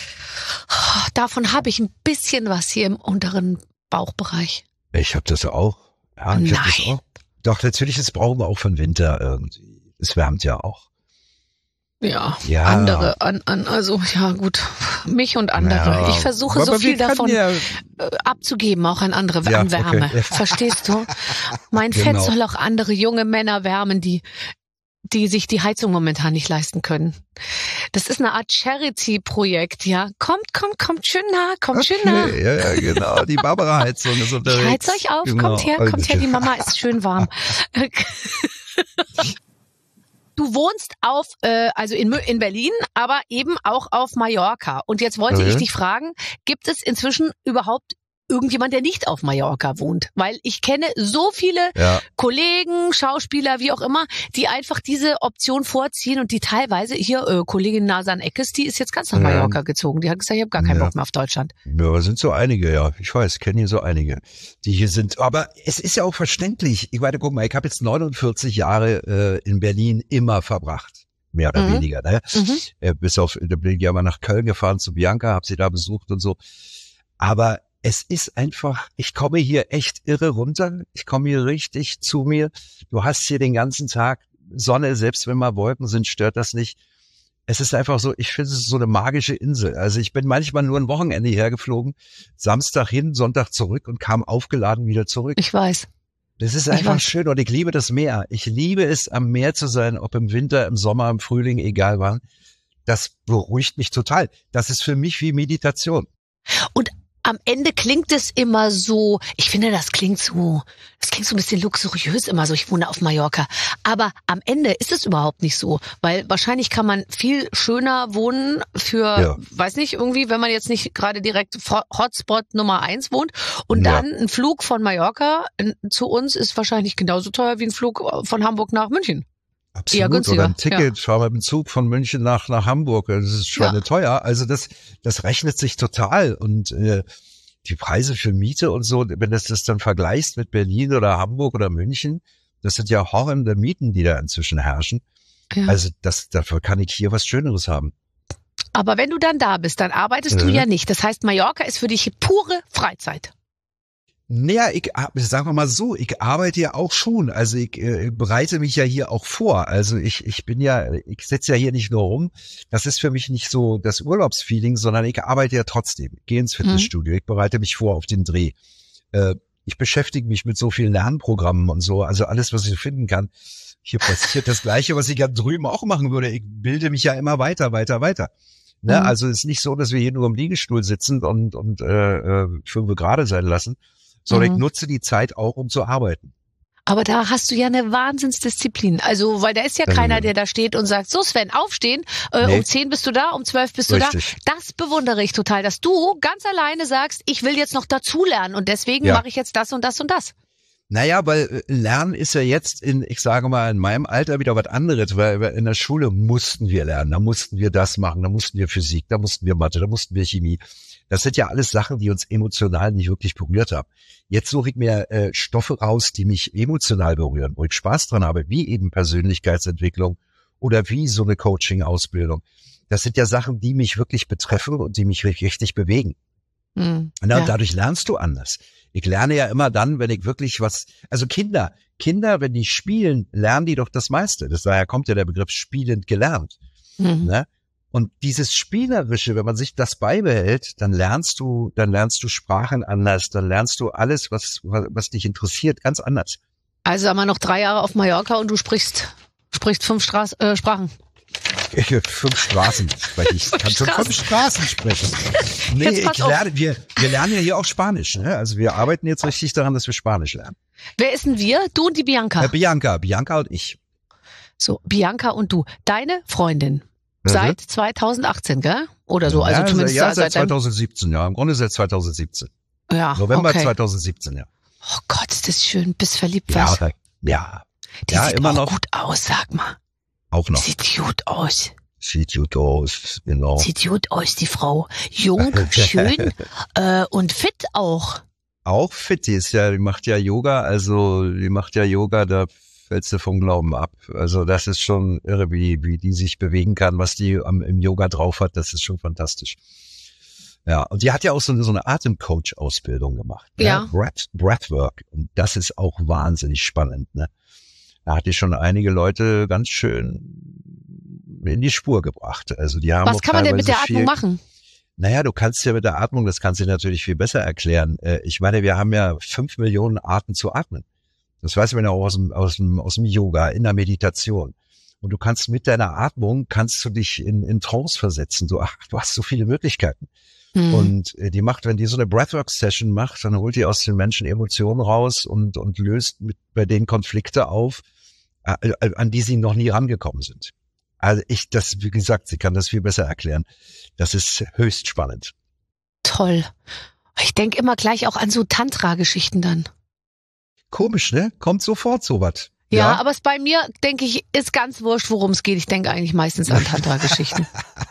Davon habe ich ein bisschen was hier im unteren Bauchbereich. Ich hab das auch. Ja, ich hab das Nein. auch. Doch, natürlich, das brauchen wir auch für den Winter irgendwie. Es wärmt ja auch. Ja, Ja. andere, an, an, also ja gut, mich und andere. Ja, Ich versuche aber so viel wir können davon ja- äh, abzugeben, auch an andere, Ja, an Wärme. okay. Verstehst du? Mein Fett Genau. soll auch andere junge Männer wärmen, die die sich die Heizung momentan nicht leisten können. Das ist eine Art Charity-Projekt, ja. Kommt, kommt, kommt schön nah, kommt schön nah. Okay, ja, ja, genau. Die Barbara-Heizung ist Ich unterwegs. heiz euch auf, Genau. kommt her, kommt her, die Mama ist schön warm. Du wohnst auf, äh, also in, Mü- in Berlin, aber eben auch auf Mallorca. Und jetzt wollte Mhm. ich dich fragen, gibt es inzwischen überhaupt irgendjemand, der nicht auf Mallorca wohnt. Weil ich kenne so viele Ja. Kollegen, Schauspieler, wie auch immer, die einfach diese Option vorziehen und die teilweise, hier äh, Kollegin Nasan Eckes, die ist jetzt ganz nach Ja. Mallorca gezogen. Die hat gesagt, ich habe gar keinen Ja. Bock mehr auf Deutschland. Ja, aber sind so einige, ja. Ich weiß, kenne hier so einige, die hier sind. Aber es ist ja auch verständlich. Ich meine, guck mal, ich habe jetzt neunundvierzig Jahre äh, in Berlin immer verbracht. Mehr oder Mhm. weniger. Ne? Mhm. Äh, bis auf, da bin ich ja mal nach Köln gefahren zu Bianca, habe sie da besucht und so. Aber es ist einfach, ich komme hier echt irre runter. Ich komme hier richtig zu mir. Du hast hier den ganzen Tag Sonne, selbst wenn mal Wolken sind, stört das nicht. Es ist einfach so, ich finde, es ist so eine magische Insel. Also ich bin manchmal nur ein Wochenende hergeflogen, Samstag hin, Sonntag zurück und kam aufgeladen wieder zurück. Ich weiß. Das ist ich einfach weiß. schön und ich liebe das Meer. Ich liebe es, am Meer zu sein, ob im Winter, im Sommer, im Frühling, egal wann. Das beruhigt mich total. Das ist für mich wie Meditation. Und am Ende klingt es immer so, ich finde, das klingt so, das klingt so ein bisschen luxuriös immer so, ich wohne auf Mallorca. Aber am Ende ist es überhaupt nicht so, weil wahrscheinlich kann man viel schöner wohnen für, Ja. weiß nicht, irgendwie, wenn man jetzt nicht gerade direkt Hotspot Nummer eins wohnt. Und Ja. dann ein Flug von Mallorca äh, zu uns ist wahrscheinlich genauso teuer wie ein Flug von Hamburg nach München. Eher Absolut. günstiger, Oder ein Ticket, schau mal mit dem Zug von München nach nach Hamburg. Das ist schon Ja. teuer. Also das das rechnet sich total. Und äh, die Preise für Miete und so, wenn du das dann vergleichst mit Berlin oder Hamburg oder München, das sind ja horrende Mieten, die da inzwischen herrschen. Ja. Also das dafür kann ich hier was Schöneres haben. Aber wenn du dann da bist, dann arbeitest du Mhm. ja nicht. Das heißt, Mallorca ist für dich pure Freizeit. Naja, ich ar- sagen wir mal so, ich arbeite ja auch schon. Also ich äh, bereite mich ja hier auch vor. Also ich ich bin ja, ich sitze ja hier nicht nur rum. Das ist für mich nicht so das Urlaubsfeeling, sondern ich arbeite ja trotzdem. Ich gehe ins Fitnessstudio, ich bereite mich vor auf den Dreh. Äh, ich beschäftige mich mit so vielen Lernprogrammen und so, also alles, was ich finden kann. Hier passiert das Gleiche, was ich ja drüben auch machen würde. Ich bilde mich ja immer weiter, weiter, weiter. Ne? Mhm. Also es ist nicht so, dass wir hier nur im Liegestuhl sitzen und und äh, äh, fünf gerade sein lassen, sondern Mhm. ich nutze die Zeit auch, um zu arbeiten. Aber da hast du ja eine Wahnsinnsdisziplin. Also, weil da ist ja Ja. keiner, der da steht und sagt, so Sven, aufstehen, äh, Nee. um zehn bist du da, um zwölf bist du Richtig. da. Das bewundere ich total, dass du ganz alleine sagst, ich will jetzt noch dazulernen und deswegen Ja. mache ich jetzt das und das und das. Naja, weil äh, Lernen ist ja jetzt in, ich sage mal, in meinem Alter wieder was anderes, weil wir in der Schule mussten wir lernen, da mussten wir das machen, da mussten wir Physik, da mussten wir Mathe, da mussten wir Chemie. Das sind ja alles Sachen, die uns emotional nicht wirklich berührt haben. Jetzt suche ich mir äh, Stoffe raus, die mich emotional berühren, wo ich Spaß dran habe, wie eben Persönlichkeitsentwicklung oder wie so eine Coaching-Ausbildung. Das sind ja Sachen, die mich wirklich betreffen und die mich richtig bewegen. Hm. Na, Ja. und dadurch lernst du anders. Ich lerne ja immer dann, wenn ich wirklich was, also Kinder, Kinder, wenn die spielen, lernen die doch das meiste. Das daher kommt ja der Begriff spielend gelernt. Mhm. Ne? Und dieses Spielerische, wenn man sich das beibehält, dann lernst du, dann lernst du Sprachen anders, dann lernst du alles, was, was, was dich interessiert, ganz anders. Also haben wir noch drei Jahre auf Mallorca und du sprichst, sprichst fünf Straß, äh, Sprachen. Ich, fünf Straßen spreche ich. Ich kann schon Straßen. fünf Straßen sprechen. Nee, Jetzt pass ich auf. lerne, wir, wir lernen ja hier auch Spanisch. Ne? Also wir arbeiten jetzt richtig daran, dass wir Spanisch lernen. Wer ist denn wir? Du und die Bianca. Äh, Bianca, Bianca und ich. So, Bianca und du. Deine Freundin. Seit zweitausendachtzehn, gell? Oder so, also ja, zumindest ja, seit, seit seit deinem, zweitausendsiebzehn, ja. Im Grunde seit zweitausendsiebzehn. ja, November okay. zweitausendsiebzehn, ja. Oh Gott, ist das schön. Bist verliebt, Ja, was? ja, Die ja, sieht immer auch noch. gut aus, sag mal. Auch noch. Sieht gut aus. Sieht gut aus, genau. Sieht gut aus, die Frau. Jung, schön äh, und fit auch. Auch fit, die ist ja, die macht ja Yoga, also die macht ja Yoga, da fällst du vom Glauben ab. Also das ist schon irre, wie, wie die sich bewegen kann, was die am, im Yoga drauf hat, das ist schon fantastisch. Ja, und die hat ja auch so eine, so eine Atemcoach-Ausbildung gemacht. Ne? Ja. Breath, Breathwork. Und das ist auch wahnsinnig spannend, ne? Da hat die schon einige Leute ganz schön in die Spur gebracht. Also die haben Was auch kann man denn mit der teilweise Atmung viel, machen? Naja, du kannst ja mit der Atmung, das kannst du natürlich viel besser erklären. Äh, Ich meine, wir haben ja fünf Millionen Arten zu atmen. Das weiß man ja auch aus dem, aus dem, aus dem Yoga, in der Meditation. Und du kannst mit deiner Atmung, kannst du dich in, in Trance versetzen. Du, ach, du hast so viele Möglichkeiten. Hm. Und äh, die macht, wenn die so eine Breathwork-Session macht, dann holt die aus den Menschen Emotionen raus und, und löst mit, bei denen Konflikte auf, äh, äh, an die sie noch nie rangekommen sind. Also ich, das, wie gesagt, sie kann das viel besser erklären. Das ist höchst spannend. Toll. Ich denke immer gleich auch an so Tantra-Geschichten dann. Komisch, ne? Kommt sofort sowas. Ja, Ja. aber es bei mir, denke ich, ist ganz wurscht, worum es geht. Ich denke eigentlich meistens an Tantra-Geschichten.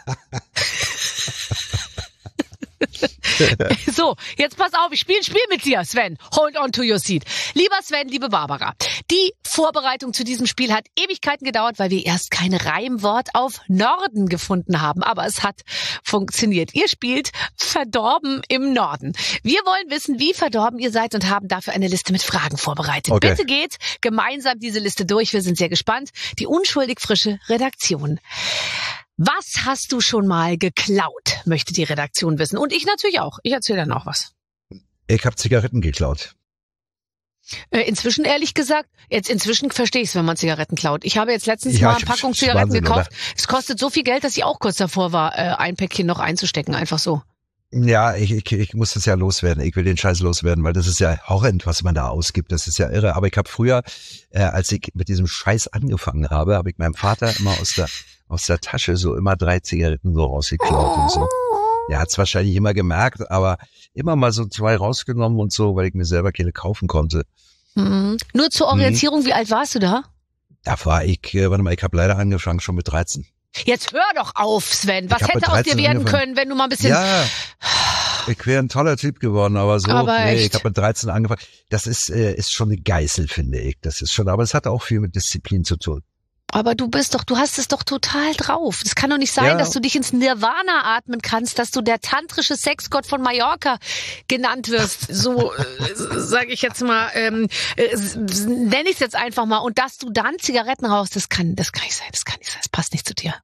So, jetzt pass auf, ich spiele ein Spiel mit dir, Sven. Hold on to your seat. Lieber Sven, liebe Barbara, die Vorbereitung zu diesem Spiel hat Ewigkeiten gedauert, weil wir erst kein Reimwort auf Norden gefunden haben. Aber es hat funktioniert. Ihr spielt verdorben im Norden. Wir wollen wissen, wie verdorben ihr seid und haben dafür eine Liste mit Fragen vorbereitet. Okay. Bitte geht gemeinsam diese Liste durch. Wir sind sehr gespannt. Die unschuldig frische Redaktion. Was hast du schon mal geklaut, möchte die Redaktion wissen. Und ich natürlich auch. Ich erzähle dann auch was. Ich habe Zigaretten geklaut. Äh, inzwischen, ehrlich gesagt, jetzt inzwischen verstehe ich es, wenn man Zigaretten klaut. Ich habe jetzt letztens Ja, mal eine Packung ist Zigaretten Wahnsinn, gekauft. oder? Es kostet so viel Geld, dass ich auch kurz davor war, äh, ein Päckchen noch einzustecken. Einfach so. Ja, ich, ich, ich muss das ja loswerden. Ich will den Scheiß loswerden, weil das ist ja horrend, was man da ausgibt. Das ist ja irre. Aber ich habe früher, äh, als ich mit diesem Scheiß angefangen habe, habe ich meinem Vater immer aus der aus der Tasche so immer drei Zigaretten so rausgeklaut und so. Er hat's wahrscheinlich immer gemerkt, aber immer mal so zwei rausgenommen und so, weil ich mir selber keine kaufen konnte. Mhm. Nur zur Orientierung, mhm. Wie alt warst du da? Da war ich, äh, warte mal, ich habe leider angefangen schon mit dreizehn. Jetzt hör doch auf, Sven. Was Ich hab hätte mit aus dir dreizehn werden angefangen. können, wenn du mal ein bisschen... Ja, ich wäre ein toller Typ geworden, aber so, Aber nee, echt? ich habe mit dreizehn angefangen. Das ist äh, ist schon eine Geißel, finde ich. Das ist schon, aber es hat auch viel mit Disziplin zu tun. Aber du bist doch, du hast es doch total drauf. Es kann doch nicht sein, Ja. dass du dich ins Nirvana atmen kannst, dass du der tantrische Sexgott von Mallorca genannt wirst. So äh, sage ich jetzt mal, ähm, äh, nenne ich es jetzt einfach mal. Und dass du dann Zigaretten rauchst, das kann, das kann nicht sein. Das kann nicht sein. Das passt nicht zu dir.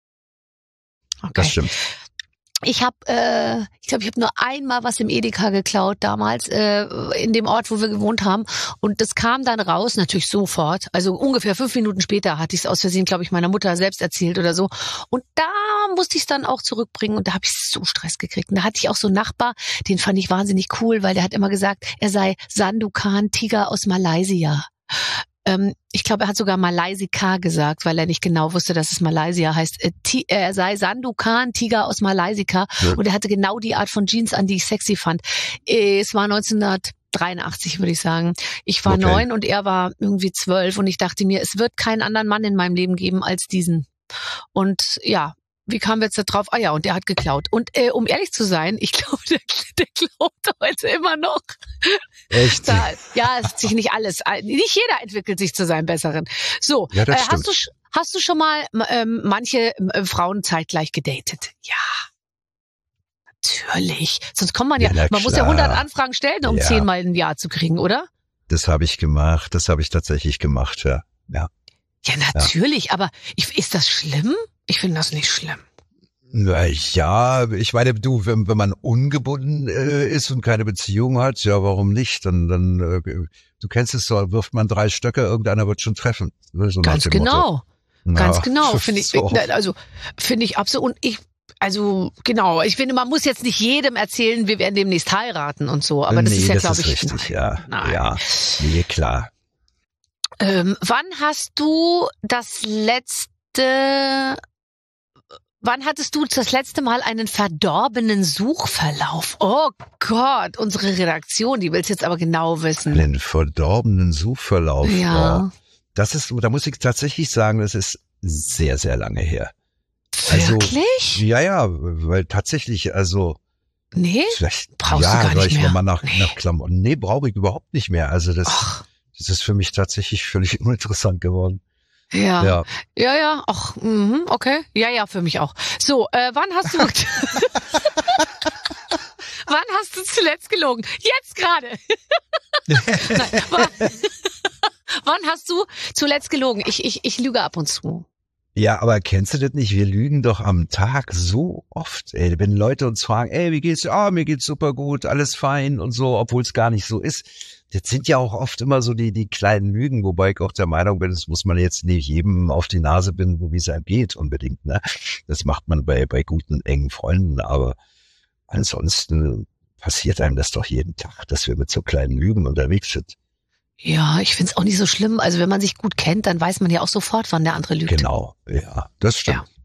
Okay. Das stimmt. Ich habe, äh, ich glaube, ich habe nur einmal was im Edeka geklaut damals äh, in dem Ort, wo wir gewohnt haben. Und das kam dann raus, natürlich sofort. Also ungefähr fünf Minuten später hatte ich es aus Versehen, glaube ich, meiner Mutter selbst erzählt oder so. Und da musste ich es dann auch zurückbringen und da habe ich so Stress gekriegt. Und da hatte ich auch so einen Nachbar, den fand ich wahnsinnig cool, weil der hat immer gesagt, er sei Sandokan Tiger aus Malaysia. Ähm, ich glaube, er hat sogar Malaysika gesagt, weil er nicht genau wusste, dass es Malaysia heißt. Äh, Ti- er sei Sandokan, Tiger aus Malaysika. Ja. Und er hatte genau die Art von Jeans an, die ich sexy fand. Äh, es war neunzehnhundertdreiundachtzig, würde ich sagen. Ich war Okay. neun und er war irgendwie zwölf. Und ich dachte mir, es wird keinen anderen Mann in meinem Leben geben als diesen. Und ja, wie kamen wir jetzt da drauf? Ah ja, und der hat geklaut. Und äh, um ehrlich zu sein, ich glaube, der, der klaut heute immer noch. Echt? Da, ja, es hat sich nicht alles, nicht jeder entwickelt sich zu seinem Besseren. So, Ja, das äh, hast stimmt. du sch- hast du schon mal ähm, manche äh, Frauen zeitgleich gedatet? Ja. Natürlich. Sonst kommt man ja, Ja, na man muss ja klar. hundert Anfragen stellen, um Ja. zehnmal ein Jahr zu kriegen, oder? Das habe ich gemacht. Das habe ich tatsächlich gemacht, ja. Ja. Ja, natürlich, aber ich, ist das schlimm? Ich finde das nicht schlimm. Na ja, ich meine, du, wenn, wenn man ungebunden äh, ist und keine Beziehung hat, ja, warum nicht? Dann, dann, äh, du kennst es so, wirft man drei Stöcke, irgendeiner wird schon treffen. So nach Ganz dem Motto. genau. Ganz Ja, genau, finde ich, so. also finde ich absolut. Und ich, also genau, ich finde, man muss jetzt nicht jedem erzählen, wir werden demnächst heiraten und so, aber das nee, ist ja, das glaube ist ich, richtig, ja. nein. Ja, nee, klar. Ähm, wann hast du das letzte, wann hattest du das letzte Mal einen verdorbenen Suchverlauf? Oh Gott, unsere Redaktion, die will es jetzt aber genau wissen. Einen verdorbenen Suchverlauf. Ja. Oh, das ist, da muss ich tatsächlich sagen, das ist sehr, sehr lange her. Also, Wirklich? Ja, ja, weil tatsächlich, also, Nee? vielleicht, Brauchst ja, du gar soll nicht ich mehr. mal nach, Nee. nach Klamotten. Nee, brauche ich überhaupt nicht mehr. Also das, Ach, das ist für mich tatsächlich völlig uninteressant geworden. ja. Ja. Ja, ja, ach, mhm, okay. Ja, ja, für mich auch. So, äh, wann hast du wann hast du zuletzt gelogen? Jetzt gerade. Nein, wann, wann hast du zuletzt gelogen? Ich, ich, ich lüge ab und zu. Ja, aber kennst du das nicht? Wir lügen doch am Tag so oft, ey. Wenn Leute uns fragen, ey, wie geht's? Ah, mir geht's super gut, alles fein und so, obwohl es gar nicht so ist. Das sind ja auch oft immer so die, die kleinen Lügen, wobei ich auch der Meinung bin, das muss man jetzt nicht jedem auf die Nase binden, wie es einem geht, unbedingt, ne? Das macht man bei, bei guten, engen Freunden, aber ansonsten passiert einem das doch jeden Tag, dass wir mit so kleinen Lügen unterwegs sind. Ja, ich find's auch nicht so schlimm. Also wenn man sich gut kennt, dann weiß man ja auch sofort, wann der andere lügt. Genau, ja, das stimmt.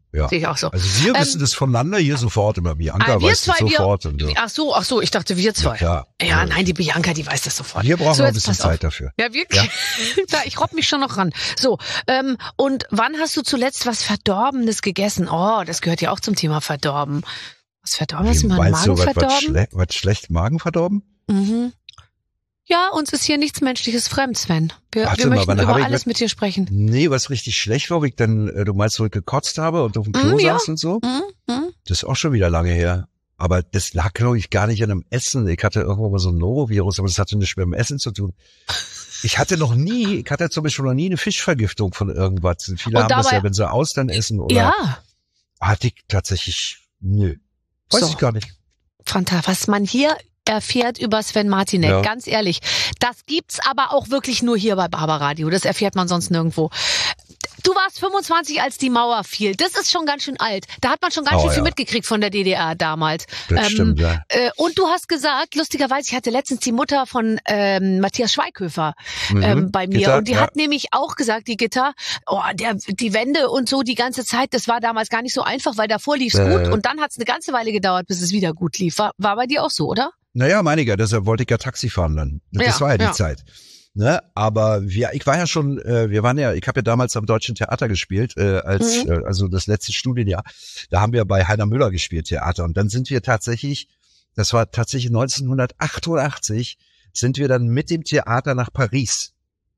Ja. Sehe ich auch so. Also wir Ähm, wissen das voneinander hier sofort immer. Bianca Ah, wir weiß das zwei, sofort. wir, und so. ach so, ach so, ich dachte wir zwei. Ja, Ja, ja. nein, die Bianca, die weiß das sofort. Wir brauchen so, noch ein jetzt bisschen pass auf. Zeit dafür. Ja, wirklich. Ja. da, ich robb mich schon noch ran. So, ähm, und wann hast du zuletzt was Verdorbenes gegessen? Oh, das gehört ja auch zum Thema verdorben. Was verdorben? Hast du mal einen Meinst du, Magen was, was, verdorben? schle was schlecht Magen verdorben? Mhm. Ja, uns ist hier nichts Menschliches fremd, Sven. Wir, Warte wir mal, möchten wann über hab ich alles mit- mit dir sprechen. Nee, was richtig schlecht war, wie ich dann, äh, du meinst, wo ich gekotzt habe und auf dem Klo Mm, ja. saß und so? Mhm. Mhm. Das ist auch schon wieder lange her. Aber das lag, glaube ich, gar nicht an dem Essen. Ich hatte irgendwo mal so ein Norovirus, aber das hatte nichts mit dem Essen zu tun. Ich hatte noch nie, ich hatte zum Beispiel noch nie eine Fischvergiftung von irgendwas. Viele Und haben das dabei- ja, wenn sie Austern essen oder Ja, hatte ich tatsächlich, nö. Weiß So. ich gar nicht. fantastisch. Was man hier erfährt über Sven Martinek, Ja. ganz ehrlich. Das gibt's aber auch wirklich nur hier bei Barbaradio. Das erfährt man sonst nirgendwo. Du warst fünfundzwanzig, als die Mauer fiel. Das ist schon ganz schön alt. Da hat man schon ganz Oh, schön viel ja. mitgekriegt von der D D R damals. Das stimmt, ja. Äh, und du hast gesagt, lustigerweise, ich hatte letztens die Mutter von ähm, Matthias Schweighöfer Mhm. ähm, bei mir. Gitter, und die ja. hat nämlich auch gesagt, die Gitter, oh, der, die Wende und so die ganze Zeit, das war damals gar nicht so einfach, weil davor lief's Äh. gut und dann hat's eine ganze Weile gedauert, bis es wieder gut lief. War, war bei dir auch so, oder? Naja, meiniger, deshalb wollte ich ja Taxi fahren dann. Das Ja, war ja die ja. Zeit. Ne? Aber wir, ich war ja schon, äh, wir waren ja, ich habe ja damals am Deutschen Theater gespielt, äh, als Mhm. äh, also das letzte Studienjahr. Da haben wir bei Heiner Müller gespielt, Theater. Und dann sind wir tatsächlich, das war tatsächlich neunzehnhundertachtundachtzig, sind wir dann mit dem Theater nach Paris.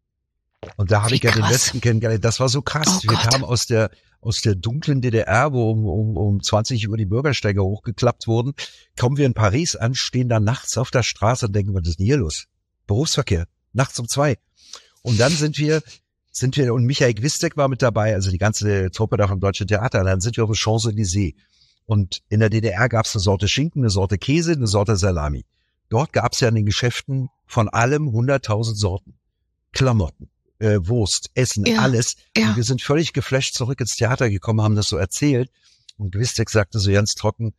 Und da habe Wie ich ja den krass. Westen kennengelernt. Das war so krass. Oh wir Gott. kamen aus der aus der dunklen D D R, wo um, um, um zwanzig Uhr die Bürgersteige hochgeklappt wurden, kommen wir in Paris an, stehen da nachts auf der Straße und denken, was ist denn hier los? Berufsverkehr, nachts um zwei. Und dann sind wir, sind wir, und Michael Gwistek war mit dabei, also die ganze Truppe da vom Deutschen Theater, und dann sind wir auf der Champs-Élysées. Und in der D D R gab es eine Sorte Schinken, eine Sorte Käse, eine Sorte Salami. Dort gab es ja in den Geschäften von allem hunderttausend Sorten. Klamotten, äh, Wurst, Essen, Ja, alles. ja. Und wir sind völlig geflasht zurück ins Theater gekommen, haben das so erzählt. Und Gwistek sagte so ganz trocken,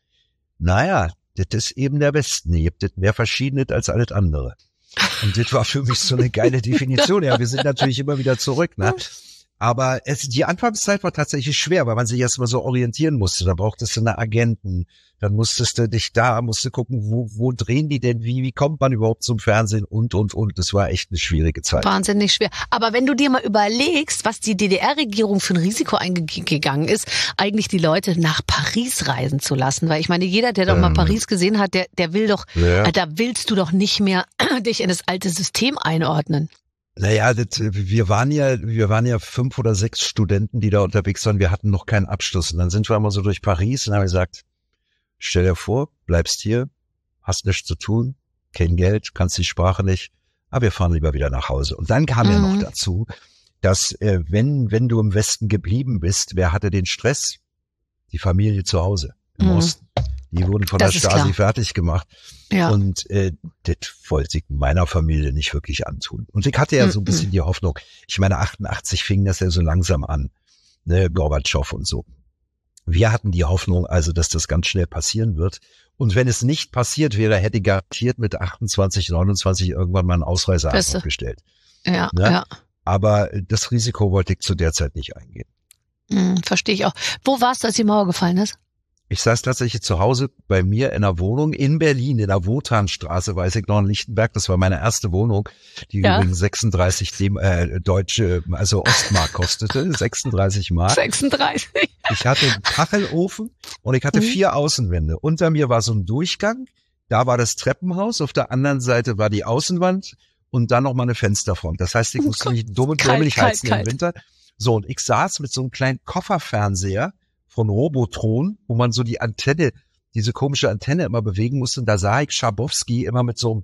naja, das ist eben der Westen. Ihr habt das mehr Verschiedenes als alles andere. Und das war für mich so eine geile Definition. Ja, wir sind natürlich immer wieder zurück, ne? Aber es, die Anfangszeit war tatsächlich schwer, weil man sich erst mal so orientieren musste. Da brauchtest du einen Agenten. Dann musstest du dich da, musst du gucken, wo, wo drehen die denn, wie, wie kommt man überhaupt zum Fernsehen und, und, und. Das war echt eine schwierige Zeit. Wahnsinnig schwer. Aber wenn du dir mal überlegst, was die D D R-Regierung für ein Risiko eingegangen ist, eigentlich die Leute nach Paris reisen zu lassen. Weil ich meine, jeder, der doch mal Ähm. Paris gesehen hat, der, der will doch, Ja. äh, da willst du doch nicht mehr dich in das alte System einordnen. Naja, das, wir waren ja, wir waren ja fünf oder sechs Studenten, die da unterwegs waren. Wir hatten noch keinen Abschluss. Und dann sind wir einmal so durch Paris und haben gesagt, stell dir vor, bleibst hier, hast nichts zu tun, kein Geld, kannst die Sprache nicht, aber wir fahren lieber wieder nach Hause. Und dann kam Mhm. ja noch dazu, dass äh, wenn, wenn du im Westen geblieben bist, wer hatte den Stress? Die Familie zu Hause im Mhm. Osten. Die wurden von Das der ist Stasi klar. fertig gemacht. Ja. Und äh, das wollte ich meiner Familie nicht wirklich antun. Und ich hatte ja so ein Mhm. bisschen die Hoffnung, ich meine, achtundachtzig fing das ja so langsam an, ne, Gorbatschow und so. Wir hatten die Hoffnung also, dass das ganz schnell passieren wird. Und wenn es nicht passiert wäre, hätte ich garantiert mit achtundzwanzig, neunundzwanzig irgendwann mal einen Ausreiseantrag Beste. gestellt. Ja, Ne? ja. Aber das Risiko wollte ich zu der Zeit nicht eingehen. Hm, verstehe ich auch. Wo warst du, als die Mauer gefallen ist? Ich saß tatsächlich zu Hause bei mir in einer Wohnung in Berlin, in der Wotanstraße, weiß ich noch, in Lichtenberg. Das war meine erste Wohnung, die Ja. übrigens sechsunddreißig dem, äh, deutsche, also Ostmark kostete, sechsunddreißig Mark. sechsunddreißig. Ich hatte einen Kachelofen und ich hatte Mhm. vier Außenwände. Unter mir war so ein Durchgang, da war das Treppenhaus, auf der anderen Seite war die Außenwand und dann noch mal eine Fensterfront. Das heißt, ich Oh musste Gott. mich dumm und Kalt, dämlich kalt, heizen kalt. im Winter. So, und ich saß mit so einem kleinen Kofferfernseher von Robotron, wo man so die Antenne, diese komische Antenne immer bewegen musste. Und da sah ich Schabowski immer mit so einem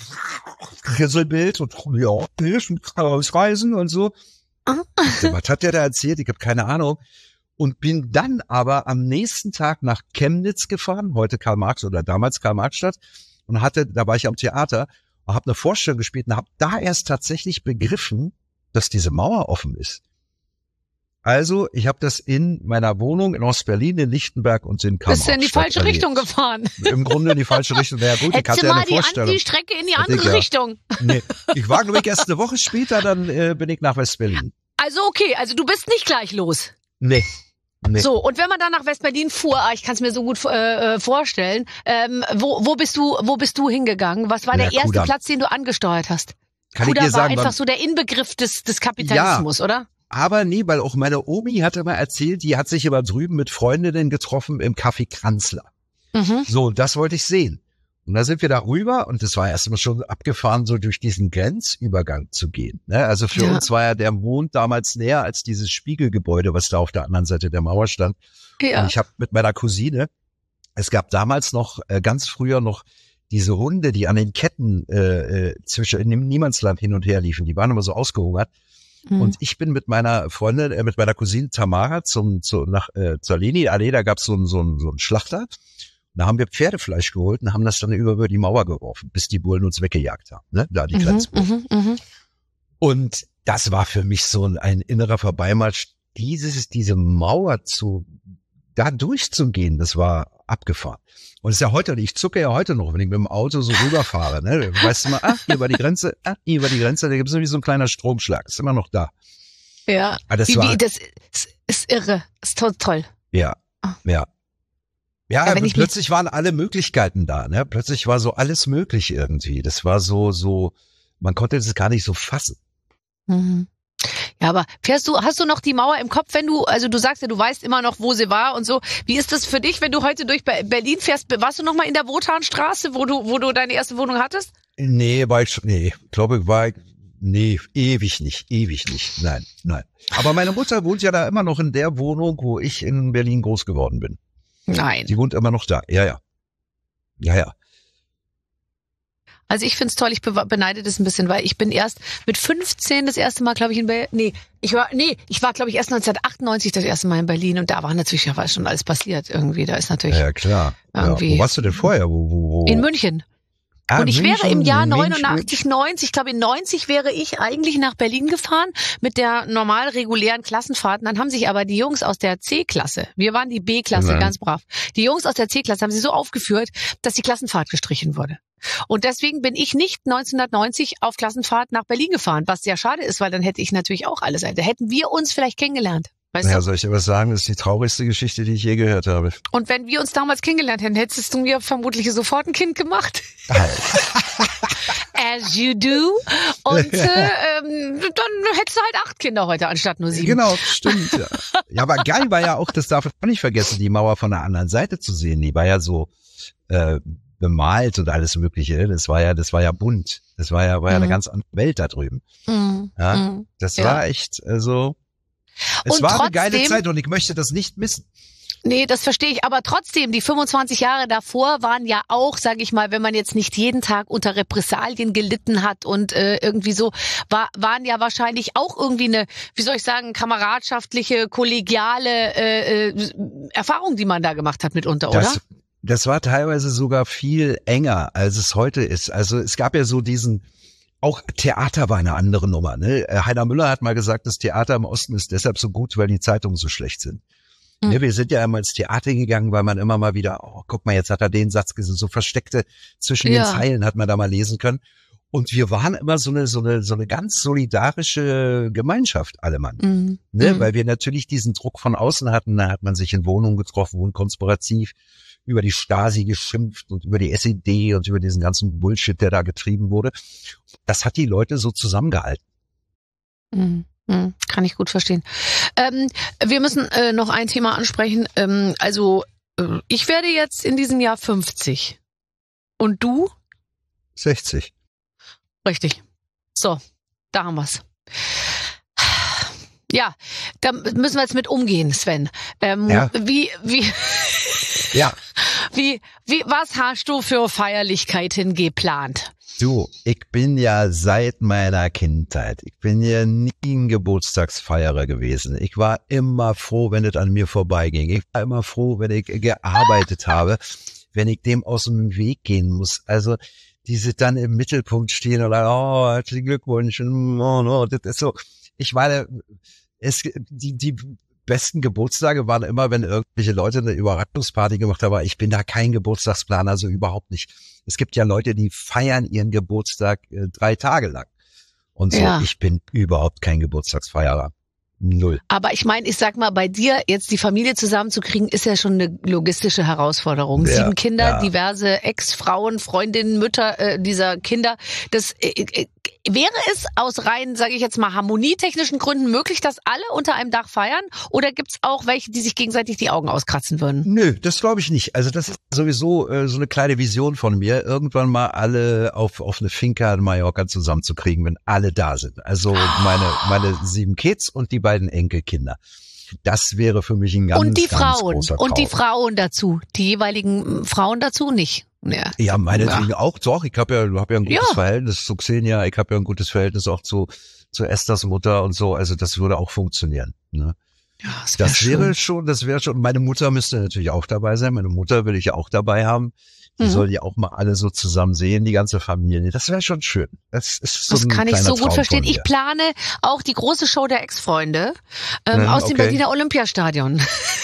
Krisselbild und ja, ich ausreisen und so. Ah. Was hat der da erzählt? Ich habe keine Ahnung. Und bin dann aber am nächsten Tag nach Chemnitz gefahren, heute Karl-Marx oder damals Karl-Marx-Stadt, und hatte, da war ich am Theater, und habe eine Vorstellung gespielt und habe da erst tatsächlich begriffen, dass diese Mauer offen ist. Also, ich habe das in meiner Wohnung in Ostberlin, in Lichtenberg und in Karl-Marx. Bist du in die falsche Richtung gefahren? Im Grunde in die falsche Richtung. Naja gut, ich Hättest hatte du ja mal eine die, an, Vorstellung. die Strecke in die Hätte ich andere ja. Richtung. Nee, ich war, glaube ich, erst eine Woche später, dann äh, bin ich nach West-Berlin. Also okay, also du bist nicht gleich los. Nee, Nee. So, und wenn man dann nach West-Berlin fuhr, ah, ich kann es mir so gut äh, vorstellen, ähm, wo, wo bist du, wo bist du hingegangen? Was war Ja, der erste Kudamm. Platz, den du angesteuert hast? Kann Kudamm ich dir war sagen, einfach wann- so der Inbegriff des, des Kapitalismus, oder? Aber nee, weil auch meine Omi hatte mal erzählt, die hat sich immer drüben mit Freundinnen getroffen im Café Kranzler. Mhm. So, und das wollte ich sehen. Und da sind wir da rüber und das war erstmal schon abgefahren, so durch diesen Grenzübergang zu gehen. Ne? Also für Ja. uns war ja der Mond damals näher als dieses Spiegelgebäude, was da auf der anderen Seite der Mauer stand. Ja. Und ich habe mit meiner Cousine, es gab damals noch, äh, ganz früher noch diese Hunde, die an den Ketten äh, äh, zwischen in dem Niemandsland hin und her liefen, die waren immer so ausgehungert. Mhm. Und ich bin mit meiner Freundin, äh, mit meiner Cousine Tamara zum, zu, nach, äh, zur Leni-Allee, da gab's so einen so einen- so einen Schlachter. Da haben wir Pferdefleisch geholt und haben das dann über die Mauer geworfen, bis die Bullen uns weggejagt haben, ne? Da die Mhm, Grenzbullen. mhm, mhm. Und das war für mich so ein, ein innerer Vorbeimarsch, dieses, diese Mauer zu, da durchzugehen, das war abgefahren. Und es ist ja heute, ich zucke ja heute noch, wenn ich mit dem Auto so rüberfahre, ne? Weißt du mal, ah, hier über die Grenze, ah, hier über die Grenze, da gibt es irgendwie so ein kleiner Stromschlag, ist immer noch da. Ja, Ah, das wie, war- wie, das ist, ist irre, ist to toll. Ja, Ah. ja. Ja, Ja, wenn ich plötzlich waren alle Möglichkeiten da, ne? Plötzlich war so alles möglich irgendwie. Das war so, so, man konnte das gar nicht so fassen. Mhm. Ja, aber fährst du, hast du noch die Mauer im Kopf, wenn du, also du sagst ja, du weißt immer noch, wo sie war und so. Wie ist das für dich, wenn du heute durch Be- Berlin fährst? Warst du noch mal in der Wotanstraße, wo du, wo du deine erste Wohnung hattest? Nee, war ich schon, nee, glaube ich, war ich, nee, ewig nicht, ewig nicht. Nein, nein. Aber meine Mutter wohnt ja da immer noch in der Wohnung, wo ich in Berlin groß geworden bin. Nein. Die wohnt immer noch da. Ja, ja. Ja, ja. Also ich find's toll, ich be beneide das ein bisschen, weil ich bin erst mit fünfzehn das erste Mal, glaube ich, in Berlin. Nee, ich war, nee, ich war, glaube ich, erst neunzehnhundertachtundneunzig das erste Mal in Berlin und da war natürlich ja was schon alles passiert irgendwie. Da ist natürlich Ja, ja, klar. Ja. Irgendwie- Wo warst du denn vorher? Wo, wo, wo? in München. Ah, Und ich wäre München, im Jahr München. neunundachtzig, neunzig, ich glaube in neunzig wäre ich eigentlich nach Berlin gefahren mit der normal regulären Klassenfahrt. Und dann haben sich aber die Jungs aus der C-Klasse, wir waren die B-Klasse, Ja. ganz brav, die Jungs aus der C-Klasse haben sie so aufgeführt, dass die Klassenfahrt gestrichen wurde. Und deswegen bin ich nicht neunzehnhundertneunzig auf Klassenfahrt nach Berlin gefahren, was sehr schade ist, weil dann hätte ich natürlich auch alles. Da hätten wir uns vielleicht kennengelernt. Weißt Ja, du? soll ich dir was sagen? Das ist die traurigste Geschichte, die ich je gehört habe. Und wenn wir uns damals kennengelernt hätten, hättest du mir vermutlich sofort ein Kind gemacht. As you do. Und äh, ähm, dann hättest du halt acht Kinder heute anstatt nur sieben. Genau, stimmt. Ja. Ja, aber geil war ja auch, das darf man nicht vergessen, die Mauer von der anderen Seite zu sehen. Die war ja so äh, bemalt und alles Mögliche. Das war ja, das war ja bunt. Das war ja, war ja Mhm. eine ganz andere Welt da drüben. Mhm. Ja, Mhm. das Ja. war echt, also es Und war eine geile trotzdem- Zeit und ich möchte das nicht missen. Nee, das verstehe ich. Aber trotzdem, die fünfundzwanzig Jahre davor waren ja auch, sage ich mal, wenn man jetzt nicht jeden Tag unter Repressalien gelitten hat und äh, irgendwie so, war, waren ja wahrscheinlich auch irgendwie eine, wie soll ich sagen, kameradschaftliche, kollegiale äh, äh, Erfahrung, die man da gemacht hat mitunter, oder? Das, das war teilweise sogar viel enger, als es heute ist. Also es gab ja so diesen, auch Theater war eine andere Nummer. Ne? Heiner Müller hat mal gesagt, das Theater im Osten ist deshalb so gut, weil die Zeitungen so schlecht sind. Mhm. Ne, wir sind ja immer ins Theater gegangen, weil man immer mal wieder, oh, guck mal, jetzt hat er den Satz gesagt, so versteckte zwischen Ja. den Zeilen hat man da mal lesen können. Und wir waren immer so eine, so eine, so eine ganz solidarische Gemeinschaft, alle Mann. Mhm. Ne, Mhm. weil wir natürlich diesen Druck von außen hatten, da hat man sich in Wohnungen getroffen und konspirativ über die Stasi geschimpft und über die S E D und über diesen ganzen Bullshit, der da getrieben wurde. Das hat die Leute so zusammengehalten. Mhm. Mhm. Kann ich gut verstehen. Ähm, wir müssen äh, noch ein Thema ansprechen. Ähm, also äh, ich werde jetzt in diesem Jahr fünfzig. Und du? sechzig. Richtig. So, da haben wir's. Ja, da müssen wir jetzt mit umgehen, Sven. Ähm, Ja. Wie, wie, Ja, wie, wie, was hast du für Feierlichkeiten geplant? du, ich bin ja seit meiner Kindheit, ich bin ja nie ein Geburtstagsfeierer gewesen. Ich war immer froh, wenn es an mir vorbeiging. Ich war immer froh, wenn ich gearbeitet habe, wenn ich dem aus dem Weg gehen muss. Also diese dann im Mittelpunkt stehen oder oh, herzlichen Glückwunsch. Und, oh, no, das ist so. Ich meine, es, die, die besten Geburtstage waren immer, wenn irgendwelche Leute eine Überraschungsparty gemacht haben. Aber ich bin da kein Geburtstagsplaner, so überhaupt nicht. Es gibt ja Leute, die feiern ihren Geburtstag äh, drei Tage lang. Und so, Ja. ich bin überhaupt kein Geburtstagsfeierer. Null. Aber ich meine, ich sag mal, bei dir jetzt die Familie zusammenzukriegen, ist ja schon eine logistische Herausforderung. Ja, Sieben Kinder, ja. diverse Ex-Frauen, Freundinnen, Mütter äh, dieser Kinder. Das äh, äh, wäre es aus rein, sage ich jetzt mal, harmonietechnischen Gründen möglich, dass alle unter einem Dach feiern? Oder gibt's auch welche, die sich gegenseitig die Augen auskratzen würden? Nö, das glaube ich nicht. Also das ist sowieso äh, so eine kleine Vision von mir, irgendwann mal alle auf auf eine Finca in Mallorca zusammenzukriegen, wenn alle da sind. Also meine meine sieben Kids und die beiden Enkelkinder. Das wäre für mich ein ganz, und die ganz Frauen großer Traum. und die Frauen dazu, die jeweiligen Frauen dazu nicht. Ja, ja meinetwegen ja. auch. Doch, ich habe ja, hab ja ein gutes Ja. Verhältnis zu Xenia. Ich habe ja ein gutes Verhältnis auch zu zu Esthers Mutter und so. Also das würde auch funktionieren. Ne? Ja, das, wär Das wäre schön. schon, das wäre schon. Meine Mutter müsste natürlich auch dabei sein. Meine Mutter will ich ja auch dabei haben. Die Mhm. soll ja auch mal alle so zusammen sehen, die ganze Familie. Das wäre schon schön. Das ist so Das ein kann ich kleiner so gut Traum verstehen. von mir. Ich plane auch die große Show der Ex-Freunde ähm, Ja, aus dem okay. Berliner Olympiastadion.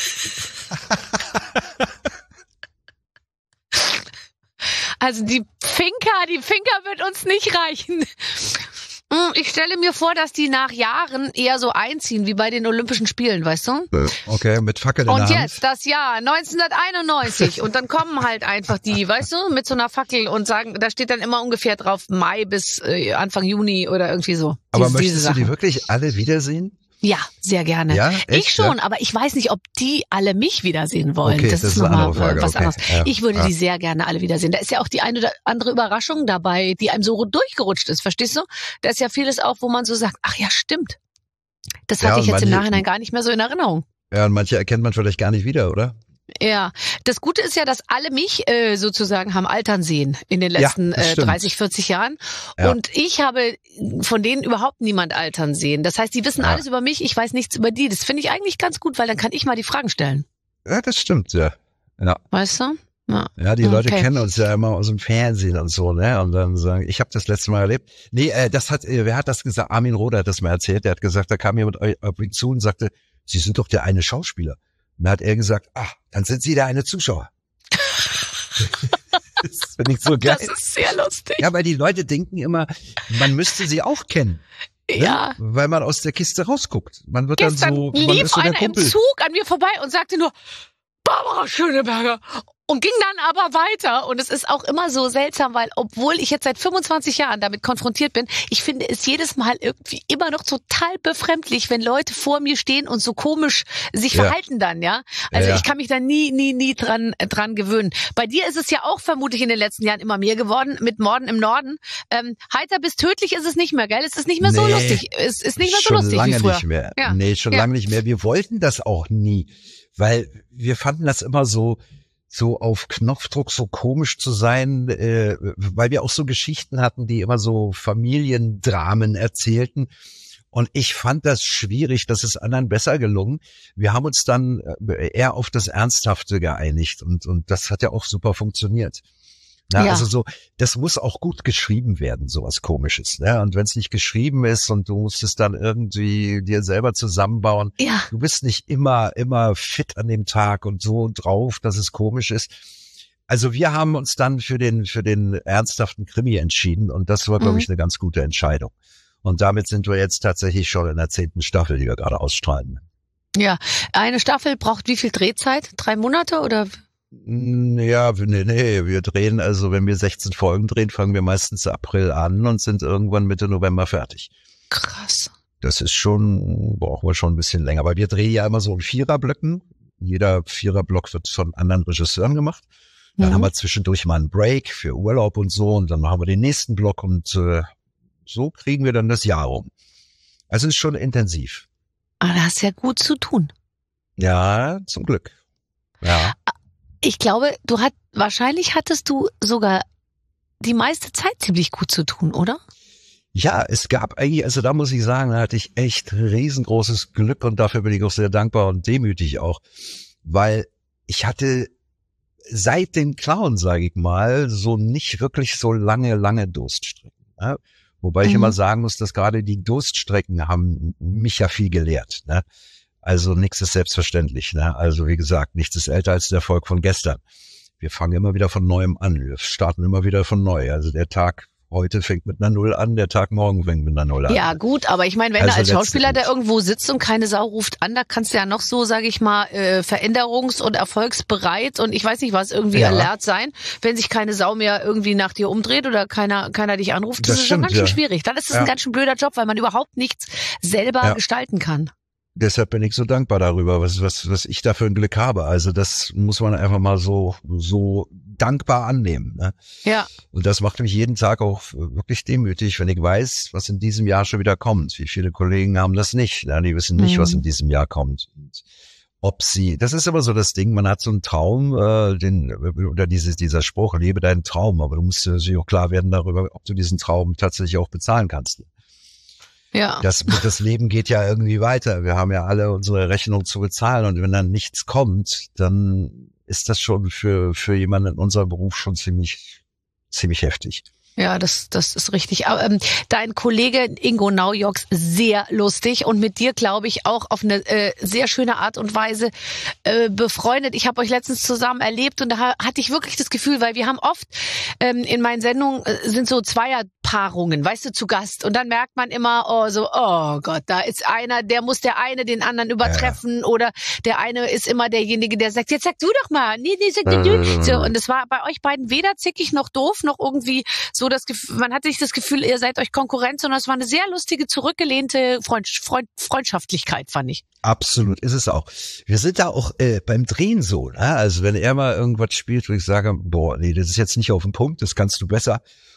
Also die Finca, die Finca wird uns nicht reichen. Ich stelle mir vor, dass die nach Jahren eher so einziehen wie bei den Olympischen Spielen, weißt du? Okay, mit Fackel in Und der Hand. jetzt das Jahr neunzehnhunderteinundneunzig und dann kommen halt einfach die, weißt du, mit so einer Fackel und sagen, da steht dann immer ungefähr drauf Mai bis äh, Anfang Juni oder irgendwie so. Aber Diese- diese möchtest du die Sachen. wirklich alle wiedersehen? Ja, sehr gerne. Ja, ich echt, schon, ja? aber ich weiß nicht, ob die alle mich wiedersehen wollen. Okay, das, das ist ist eine nochmal andere Frage, was okay, anderes. ja, Ich würde ja. die sehr gerne alle wiedersehen. Da ist ja auch die eine oder andere Überraschung dabei, die einem so durchgerutscht ist, verstehst du? Da ist ja vieles auch, wo man so sagt, ach ja, stimmt. Das Ja, hatte ich und jetzt im manche- Nachhinein gar nicht mehr so in Erinnerung. Ja, und manche erkennt man vielleicht gar nicht wieder, oder? Ja, das Gute ist ja, dass alle mich äh, sozusagen haben altern sehen in den Ja, letzten das äh, stimmt. dreißig, vierzig Jahren. Ja. Und ich habe von denen überhaupt niemand altern sehen. Das heißt, die wissen Ja. alles über mich, ich weiß nichts über die. Das finde ich eigentlich ganz gut, weil dann kann ich mal die Fragen stellen. Ja, das stimmt, ja. Ja, Weißt du? Ja, ja die Leute Okay. kennen uns ja immer aus dem Fernsehen und so, ne? Und dann sagen, ich habe das letzte Mal erlebt. Nee, äh, das hat, äh, wer hat das gesagt? Armin Roder hat das mal erzählt. Der hat gesagt, da kam jemand auf ihn zu und sagte, Sie sind doch der eine Schauspieler. Und dann hat er gesagt, ach, dann sind Sie der eine Zuschauer. Das finde ich so geil. Das ist sehr lustig. Ja, weil die Leute denken immer, man müsste sie auch kennen. Ne? Ja. Weil man aus der Kiste rausguckt. Man wird Gestern dann so, man lief ist so der einer im Kumpel. Zug an mir vorbei und sagte nur, Barbara Schöneberger. Und ging dann aber weiter. Und es ist auch immer so seltsam, weil obwohl ich jetzt seit fünfundzwanzig Jahren damit konfrontiert bin, ich finde es jedes Mal irgendwie immer noch total befremdlich, wenn Leute vor mir stehen und so komisch sich Ja. verhalten dann, ja. Also Ja, ja. ich kann mich da nie, nie, nie dran, dran gewöhnen. Bei dir ist es ja auch vermutlich in den letzten Jahren immer mehr geworden mit Morden im Norden. Ähm, heiter bis tödlich ist es nicht mehr, gell? Es ist nicht mehr so Nee. lustig. Es ist nicht mehr so schon lustig lange wie früher. nicht mehr. Ja. Nee, schon Ja. lange nicht mehr. Wir wollten das auch nie, weil wir fanden das immer so, so auf Knopfdruck so komisch zu sein, äh, weil wir auch so Geschichten hatten, die immer so Familiendramen erzählten. Und ich fand das schwierig, das ist anderen besser gelungen. Wir haben uns dann äh, eher auf das Ernsthafte geeinigt und, und das hat ja auch super funktioniert. Na, Ja. Also so, das muss auch gut geschrieben werden, sowas Komisches. Ne? Und wenn es nicht geschrieben ist und du musst es dann irgendwie dir selber zusammenbauen, Ja. du bist nicht immer, immer fit an dem Tag und so drauf, dass es komisch ist. Also wir haben uns dann für den, für den ernsthaften Krimi entschieden und das war, glaube Mhm. ich, eine ganz gute Entscheidung. Und damit sind wir jetzt tatsächlich schon in der zehnten Staffel, die wir gerade ausstrahlen. Ja, eine Staffel braucht wie viel Drehzeit? Drei Monate oder? Ja, nee, nee, wir drehen, also wenn wir sechzehn Folgen drehen, fangen wir meistens April an und sind irgendwann Mitte November fertig. Krass. Das ist schon, brauchen wir schon ein bisschen länger, weil wir drehen ja immer so in Viererblöcken. Jeder Viererblock wird von anderen Regisseuren gemacht. Dann Mhm. haben wir zwischendurch mal einen Break für Urlaub und so und dann machen wir den nächsten Block und äh, so kriegen wir dann das Jahr rum. Also es ist schon intensiv. Ah, da hast du ja gut zu tun. Ja, zum Glück. Ja. Ich glaube, du hat, wahrscheinlich hattest du sogar die meiste Zeit ziemlich gut zu tun, oder? Ja, es gab eigentlich, also da muss ich sagen, da hatte ich echt riesengroßes Glück und dafür bin ich auch sehr dankbar und demütig auch, weil ich hatte seit dem Clown, sage ich mal, so nicht wirklich so lange, lange Durststrecken. Ja? Wobei ich Mhm. immer sagen muss, dass gerade die Durststrecken haben mich ja viel gelehrt. Ne? Also nichts ist selbstverständlich. Ne? Also wie gesagt, nichts ist älter als der Erfolg von gestern. Wir fangen immer wieder von Neuem an. Wir starten immer wieder von neu. Also der Tag heute fängt mit einer Null an, der Tag morgen fängt mit einer Null an. Ja gut, aber ich meine, wenn Also du als Schauspieler da letztendlich. irgendwo sitzt und keine Sau ruft an, da kannst du ja noch so, sage ich mal, äh, veränderungs- und erfolgsbereit und ich weiß nicht was, irgendwie Ja. alert sein, wenn sich keine Sau mehr irgendwie nach dir umdreht oder keiner keiner dich anruft. Das, Das ist schon stimmt, ganz schön ja. schwierig. Dann ist es Ja. ein ganz schön blöder Job, weil man überhaupt nichts selber Ja. gestalten kann. Deshalb bin ich so dankbar darüber, was, was, was ich da für ein Glück habe. Also das muss man einfach mal so, so dankbar annehmen. Ne? Ja. Und das macht mich jeden Tag auch wirklich demütig, wenn ich weiß, was in diesem Jahr schon wieder kommt. Wie viele Kollegen haben das nicht? Ne? Die wissen nicht, Mhm. was in diesem Jahr kommt. Und ob sie, das ist aber so das Ding, man hat so einen Traum, äh, den, oder dieses, dieser Spruch, lebe deinen Traum, aber du musst dir natürlich auch klar werden darüber, ob du diesen Traum tatsächlich auch bezahlen kannst. Ja. Das, das Leben geht ja irgendwie weiter. Wir haben ja alle unsere Rechnung zu bezahlen und wenn dann nichts kommt, dann ist das schon für, für jemanden in unserem Beruf schon ziemlich, ziemlich heftig. Ja, das, das ist richtig. Aber, ähm, dein Kollege Ingo Naujoks, sehr lustig und mit dir, glaube ich, auch auf eine äh, sehr schöne Art und Weise äh, befreundet. Ich habe euch letztens zusammen erlebt und da ha- hatte ich wirklich das Gefühl, weil wir haben oft ähm, in meinen Sendungen äh, sind so Zweierpaarungen, weißt du, zu Gast und dann merkt man immer, oh so, oh Gott, da ist einer, der muss der eine den anderen übertreffen ja. oder der eine ist immer derjenige, der sagt, jetzt sag du doch mal, nee, nee, sag du. Äh. So, und es war bei euch beiden weder zickig noch doof, noch irgendwie so das Gefühl, man hatte nicht das Gefühl, ihr seid euch Konkurrenz, sondern es war eine sehr lustige, zurückgelehnte Freund, Freund, Freundschaftlichkeit, fand ich. Absolut, ist es auch. Wir sind da auch äh, beim Drehen so, ne? Also wenn er mal irgendwas spielt, wo ich sage, boah, nee, das ist jetzt nicht auf den Punkt, das kannst du besser,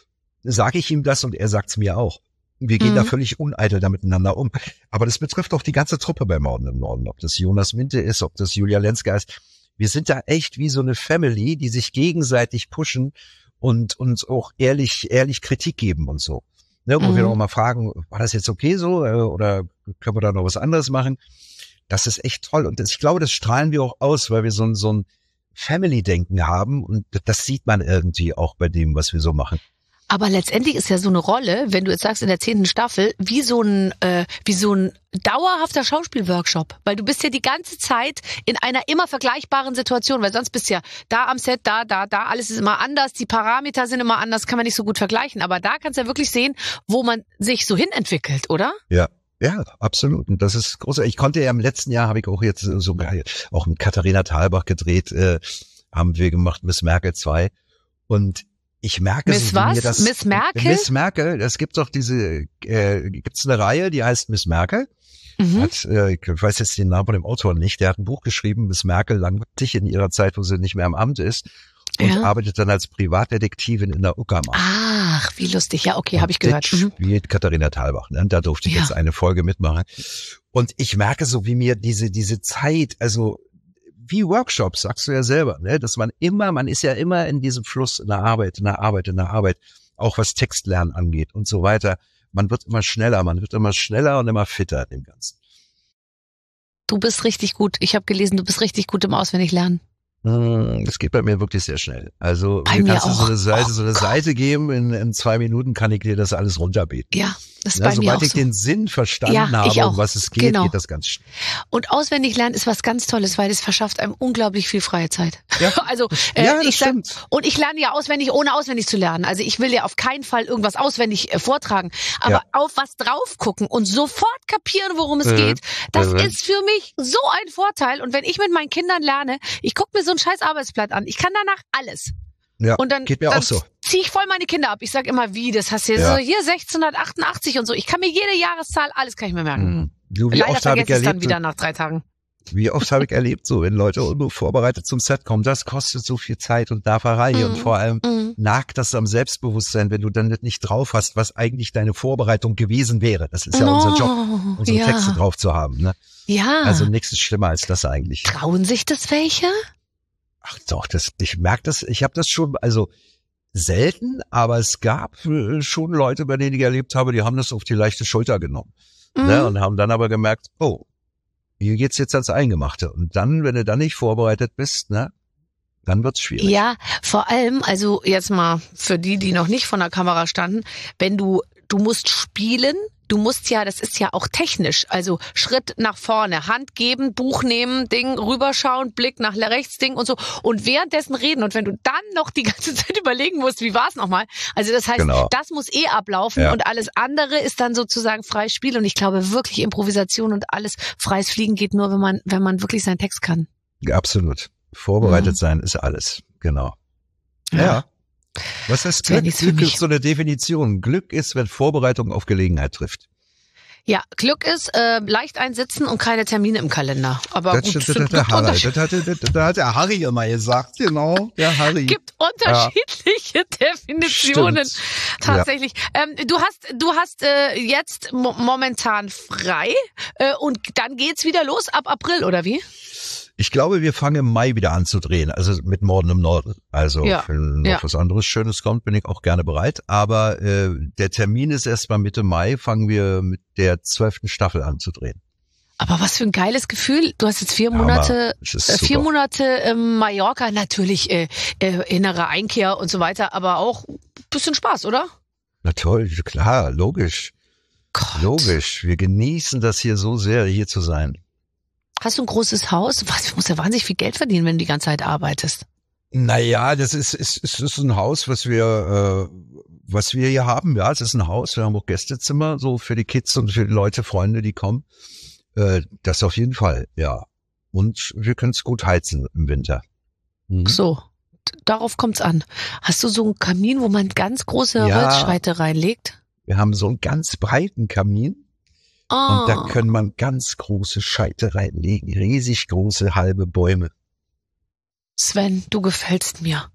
sage ich ihm das und er sagt's mir auch. Wir gehen mhm. da völlig uneitel da miteinander um. Aber das betrifft auch die ganze Truppe bei Morden im Norden, ob das Jonas Minte ist, ob das Julia Lenska ist. Wir sind da echt wie so eine Family, die sich gegenseitig pushen und uns auch ehrlich, ehrlich Kritik geben und so. Ne, wo mhm. wir auch mal fragen, war das jetzt okay so oder können wir da noch was anderes machen? Das ist echt toll und das, ich glaube, das strahlen wir auch aus, weil wir so ein, so ein Family-Denken haben und das sieht man irgendwie auch bei dem, was wir so machen. Aber letztendlich ist ja so eine Rolle, wenn du jetzt sagst in der zehnten Staffel, wie so ein äh, wie so ein dauerhafter Schauspielworkshop, weil du bist ja die ganze Zeit in einer immer vergleichbaren Situation, weil sonst bist du ja da am Set, da, da, da, alles ist immer anders, die Parameter sind immer anders, kann man nicht so gut vergleichen, aber da kannst du ja wirklich sehen, wo man sich so hin entwickelt, oder? Ja. Ja, absolut. Und das ist großartig. Ich konnte ja im letzten Jahr, habe ich auch jetzt sogar auch mit Katharina Thalbach gedreht, äh, haben wir gemacht, Miss Merkel zwei. Und ich merke, Miss so, was? mir das, Miss Merkel? Miss Merkel, es gibt doch diese, äh, gibt's eine Reihe, die heißt Miss Merkel. Mhm. Hat, äh, ich weiß jetzt den Namen von dem Autor nicht, der hat ein Buch geschrieben, Miss Merkel langweilig in ihrer Zeit, wo sie nicht mehr im Amt ist. Und ja. arbeitet dann als Privatdetektivin in der Uckermark. Ach, wie lustig. Ja, okay, habe ich gehört. Mhm. Spielt Katharina Thalbach, ne? Da durfte ich ja. jetzt eine Folge mitmachen. Und ich merke so, wie mir diese diese Zeit, also wie Workshops, sagst du ja selber, ne? Dass man immer, man ist ja immer in diesem Fluss in der Arbeit, in der Arbeit, in der Arbeit, auch was Textlernen angeht und so weiter. Man wird immer schneller, man wird immer schneller und immer fitter in dem Ganzen. Du bist richtig gut. Ich habe gelesen, du bist richtig gut im Auswendiglernen. Das geht bei mir wirklich sehr schnell. Also bei mir mir kannst auch. du so eine Seite, oh, so eine Gott. Seite geben, in, in zwei Minuten kann ich dir das alles runterbeten. Ja, das ist ja, bei mir sobald auch ich so. den Sinn verstanden ja, habe, um was es geht, genau. geht das ganz schnell. Und auswendig lernen ist was ganz Tolles, weil es verschafft einem unglaublich viel freie Zeit. Ja. Also äh, ja, das ich sag, stimmt. und ich lerne ja auswendig, ohne auswendig zu lernen. Also ich will ja auf keinen Fall irgendwas auswendig äh, vortragen, aber Ja. auf was drauf gucken und sofort kapieren, worum es Mhm. geht, das Mhm. ist für mich so ein Vorteil. Und wenn ich mit meinen Kindern lerne, ich gucke mir so ein scheiß Arbeitsblatt an, ich kann danach alles. Ja, Und dann, geht mir dann auch so. ziehe ich voll meine Kinder ab. Ich sag immer, wie, das hast du jetzt Ja. so hier sechzehnhundertachtundachtzig und so. Ich kann mir jede Jahreszahl, alles kann ich mir merken. Mhm. Du, wie Leider oft habe ich vergesse ich es dann erlebt, wieder nach drei Tagen. wie oft habe ich erlebt, so wenn Leute unvorbereitet zum Set kommen, das kostet so viel Zeit und Nerverei Mhm. und vor allem Mhm. nagt das am Selbstbewusstsein, wenn du dann nicht drauf hast, was eigentlich deine Vorbereitung gewesen wäre. Das ist ja No, unser Job, unsere ja. Texte drauf zu haben. Ne? Ja. Also nichts ist schlimmer als das eigentlich. Trauen sich das welche? Ach doch, das, ich merke das, ich habe das schon, also selten, aber es gab äh, schon Leute, bei denen ich erlebt habe, die haben das auf die leichte Schulter genommen. Mhm. Ne, und haben dann aber gemerkt, oh, hier geht's jetzt ans Eingemachte. Und dann, wenn du dann nicht vorbereitet bist, ne, dann wird's schwierig. Ja, vor allem, also jetzt mal für die, die noch nicht vor der Kamera standen, wenn du, du musst spielen, du musst ja, das ist ja auch technisch, also Schritt nach vorne, Hand geben, Buch nehmen, Ding, rüberschauen, Blick nach rechts, Ding und so und währenddessen reden und wenn du dann noch die ganze Zeit überlegen musst, wie war es nochmal, also das heißt, genau. das muss eh ablaufen ja. und alles andere ist dann sozusagen freies Spiel und ich glaube wirklich Improvisation und alles freies Fliegen geht nur, wenn man, wenn man wirklich seinen Text kann. Absolut. Vorbereitet mhm. sein ist alles, genau. Ja. ja. Was heißt Glück? Glück ist so eine Definition. Glück ist, wenn Vorbereitung auf Gelegenheit trifft. Ja, Glück ist äh, leicht einsitzen und keine Termine im Kalender. Aber das, gut, das, das, der Harry, das, hat, das, das hat der Harry immer gesagt, genau, der Harry. Gibt unterschiedliche ja. Definitionen. Stimmt. Tatsächlich. Ja. Ähm, du hast, du hast äh, jetzt mo- momentan frei äh, und dann geht's wieder los ab April, oder wie? Ich glaube, wir fangen im Mai wieder an zu drehen, also mit Morden im Norden. Also ja, wenn noch ja. was anderes Schönes kommt, bin ich auch gerne bereit. Aber äh, der Termin ist erst mal Mitte Mai, fangen wir mit der zwölften Staffel an zu drehen. Aber was für ein geiles Gefühl. Du hast jetzt vier Monate, äh, vier Monate ähm, Mallorca, natürlich äh, äh, innere Einkehr und so weiter, aber auch ein bisschen Spaß, oder? Na toll, klar, logisch. Gott. Logisch. Wir genießen das hier so sehr, hier zu sein. Hast du ein großes Haus? Was, du musst ja wahnsinnig viel Geld verdienen, wenn du die ganze Zeit arbeitest. Naja, das ist, ist, ist, ist ein Haus, was wir, äh, was wir hier haben. Ja, es ist ein Haus. Wir haben auch Gästezimmer, so für die Kids und für die Leute, Freunde, die kommen. Äh, das auf jeden Fall, ja. Und wir können es gut heizen im Winter. Mhm. So, darauf kommt's an. Hast du so einen Kamin, wo man ganz große ja, Holzscheite reinlegt? Wir haben so einen ganz breiten Kamin. Oh. Und da können man ganz große Scheite reinlegen, riesig große halbe Bäume. Sven, du gefällst mir.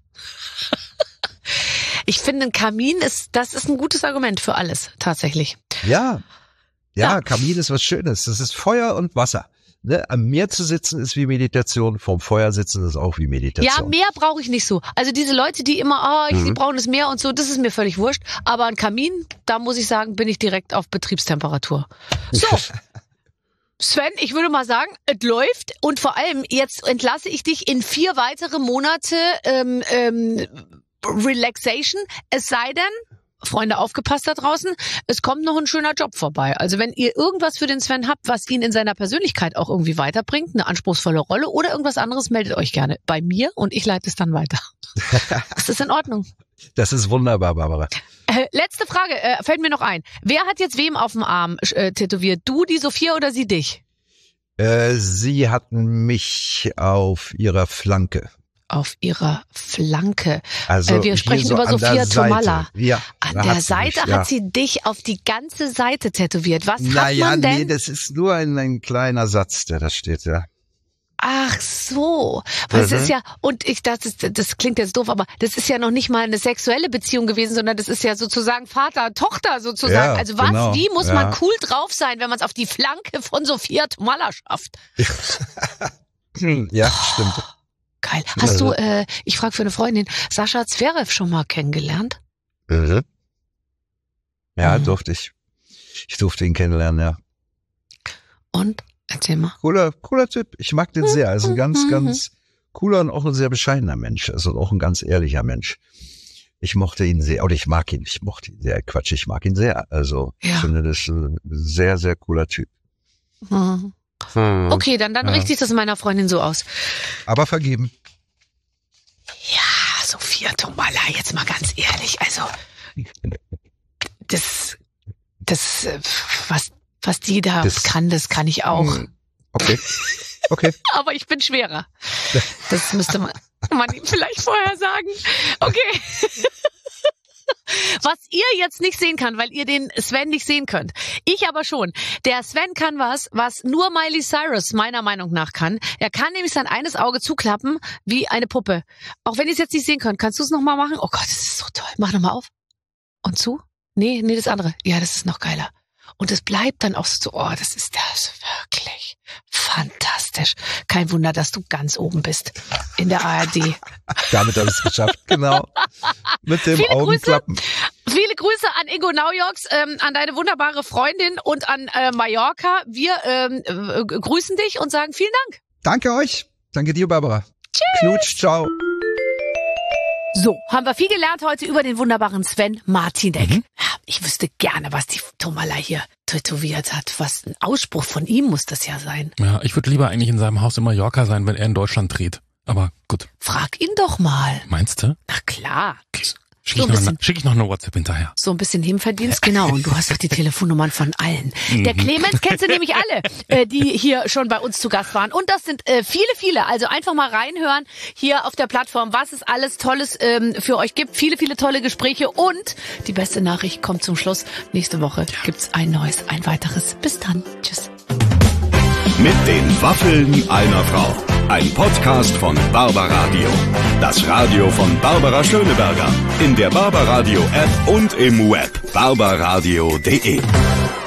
Ich finde, ein Kamin ist, das ist ein gutes Argument für alles, tatsächlich. Ja, ja, ja. Kamin ist was Schönes. Das ist Feuer und Wasser. Ne, am Meer zu sitzen ist wie Meditation, vorm Feuer sitzen ist auch wie Meditation. Ja, Meer brauche ich nicht so. Also diese Leute, die immer, ah, oh, mhm. die brauchen das Meer und so, das ist mir völlig wurscht. Aber ein Kamin, da muss ich sagen, bin ich direkt auf Betriebstemperatur. So, Sven, ich würde mal sagen, es läuft und vor allem jetzt entlasse ich dich in vier weitere Monate ähm, ähm, Relaxation, es sei denn, Freunde, aufgepasst da draußen, es kommt noch ein schöner Job vorbei. Also wenn ihr irgendwas für den Sven habt, was ihn in seiner Persönlichkeit auch irgendwie weiterbringt, eine anspruchsvolle Rolle oder irgendwas anderes, meldet euch gerne bei mir und ich leite es dann weiter. Ist das in Ordnung? Das ist wunderbar, Barbara. Äh, letzte Frage, äh, fällt mir noch ein. Wer hat jetzt wem auf dem Arm äh, tätowiert? Du, die Sophia oder sie dich? Äh, sie hatten mich auf ihrer Flanke. Auf ihrer Flanke. Also äh, wir sprechen so über Sophia Tomalla. Ja, an der Seite mich, ja. hat sie dich auf die ganze Seite tätowiert. Was naja, hat man denn? Nee, das ist nur ein, ein kleiner Satz, der da steht, ja. Ach so, weil mhm. es ist ja, und ich dachte, das, das klingt jetzt doof, aber das ist ja noch nicht mal eine sexuelle Beziehung gewesen, sondern das ist ja sozusagen Vater, Tochter sozusagen. Ja, also was, genau. wie muss ja. man cool drauf sein, wenn man es auf die Flanke von Sophia Tomalla schafft? Ja, stimmt. Geil. Hast du, äh, ich frage für eine Freundin, Sascha Zverev schon mal kennengelernt? Mhm. Ja, mhm. durfte ich. Ich durfte ihn kennenlernen, ja. Und? Erzähl mal. Cooler, cooler Typ. Ich mag den sehr. Er ist ein ganz, ganz cooler und auch ein sehr bescheidener Mensch. Also auch ein ganz ehrlicher Mensch. Ich mochte ihn sehr, oder ich mag ihn. Ich mochte ihn sehr. Quatsch, ich mag ihn sehr. Also ja. ich finde, das ist ein sehr, sehr cooler Typ. Mhm. Okay, dann, dann ja. richte ich das meiner Freundin so aus. Aber vergeben. Ja, Sophia Tomalla, jetzt mal ganz ehrlich. Also, das, das, was, was die da das, kann, das kann ich auch. Okay, okay. Aber ich bin schwerer. Das müsste man, man ihm vielleicht vorher sagen. Okay. Was ihr jetzt nicht sehen kann, weil ihr den Sven nicht sehen könnt. Ich aber schon. Der Sven kann was, was nur Miley Cyrus meiner Meinung nach kann. Er kann nämlich sein eines Auge zuklappen wie eine Puppe. Auch wenn ihr es jetzt nicht sehen könnt. Kannst du es nochmal machen? Oh Gott, das ist so toll. Mach nochmal auf. Und zu? Nee, nee, das andere. Ja, das ist noch geiler. Und es bleibt dann auch so, oh, das ist das wirklich fantastisch. Kein Wunder, dass du ganz oben bist in der A R D. Damit habe ich es geschafft, genau. Mit dem viele Augenklappen. Grüße, viele Grüße an Ingo Naujoks, ähm, an deine wunderbare Freundin und an äh, Mallorca. Wir ähm, äh, grüßen dich und sagen vielen Dank. Danke euch. Danke dir, Barbara. Tschüss. Knutsch, ciao. So, haben wir viel gelernt heute über den wunderbaren Sven Martinek. Mhm. Ich Ich wüsste gerne, was die Tomala hier tätowiert hat. Was ein Ausspruch von ihm muss das ja sein. Ja, ich würde lieber eigentlich in seinem Haus in Mallorca sein, wenn er in Deutschland dreht. Aber gut. Frag ihn doch mal. Meinst du? Na klar. Okay. Schicke so ich, noch, schick ich noch eine WhatsApp hinterher. So ein bisschen Nebenverdienst, genau. Und du hast doch die Telefonnummern von allen. Der Clemens kennst du nämlich alle, äh, die hier schon bei uns zu Gast waren. Und das sind äh, viele, viele. Also einfach mal reinhören hier auf der Plattform, was es alles Tolles ähm, für euch gibt. Viele, viele tolle Gespräche. Und die beste Nachricht kommt zum Schluss. Nächste Woche gibt's ein neues, ein weiteres. Bis dann. Tschüss. Mit den Waffeln einer Frau. Ein Podcast von Barbaradio. Das Radio von Barbara Schöneberger. In der Barbaradio App und im Web barbaradio punkt de.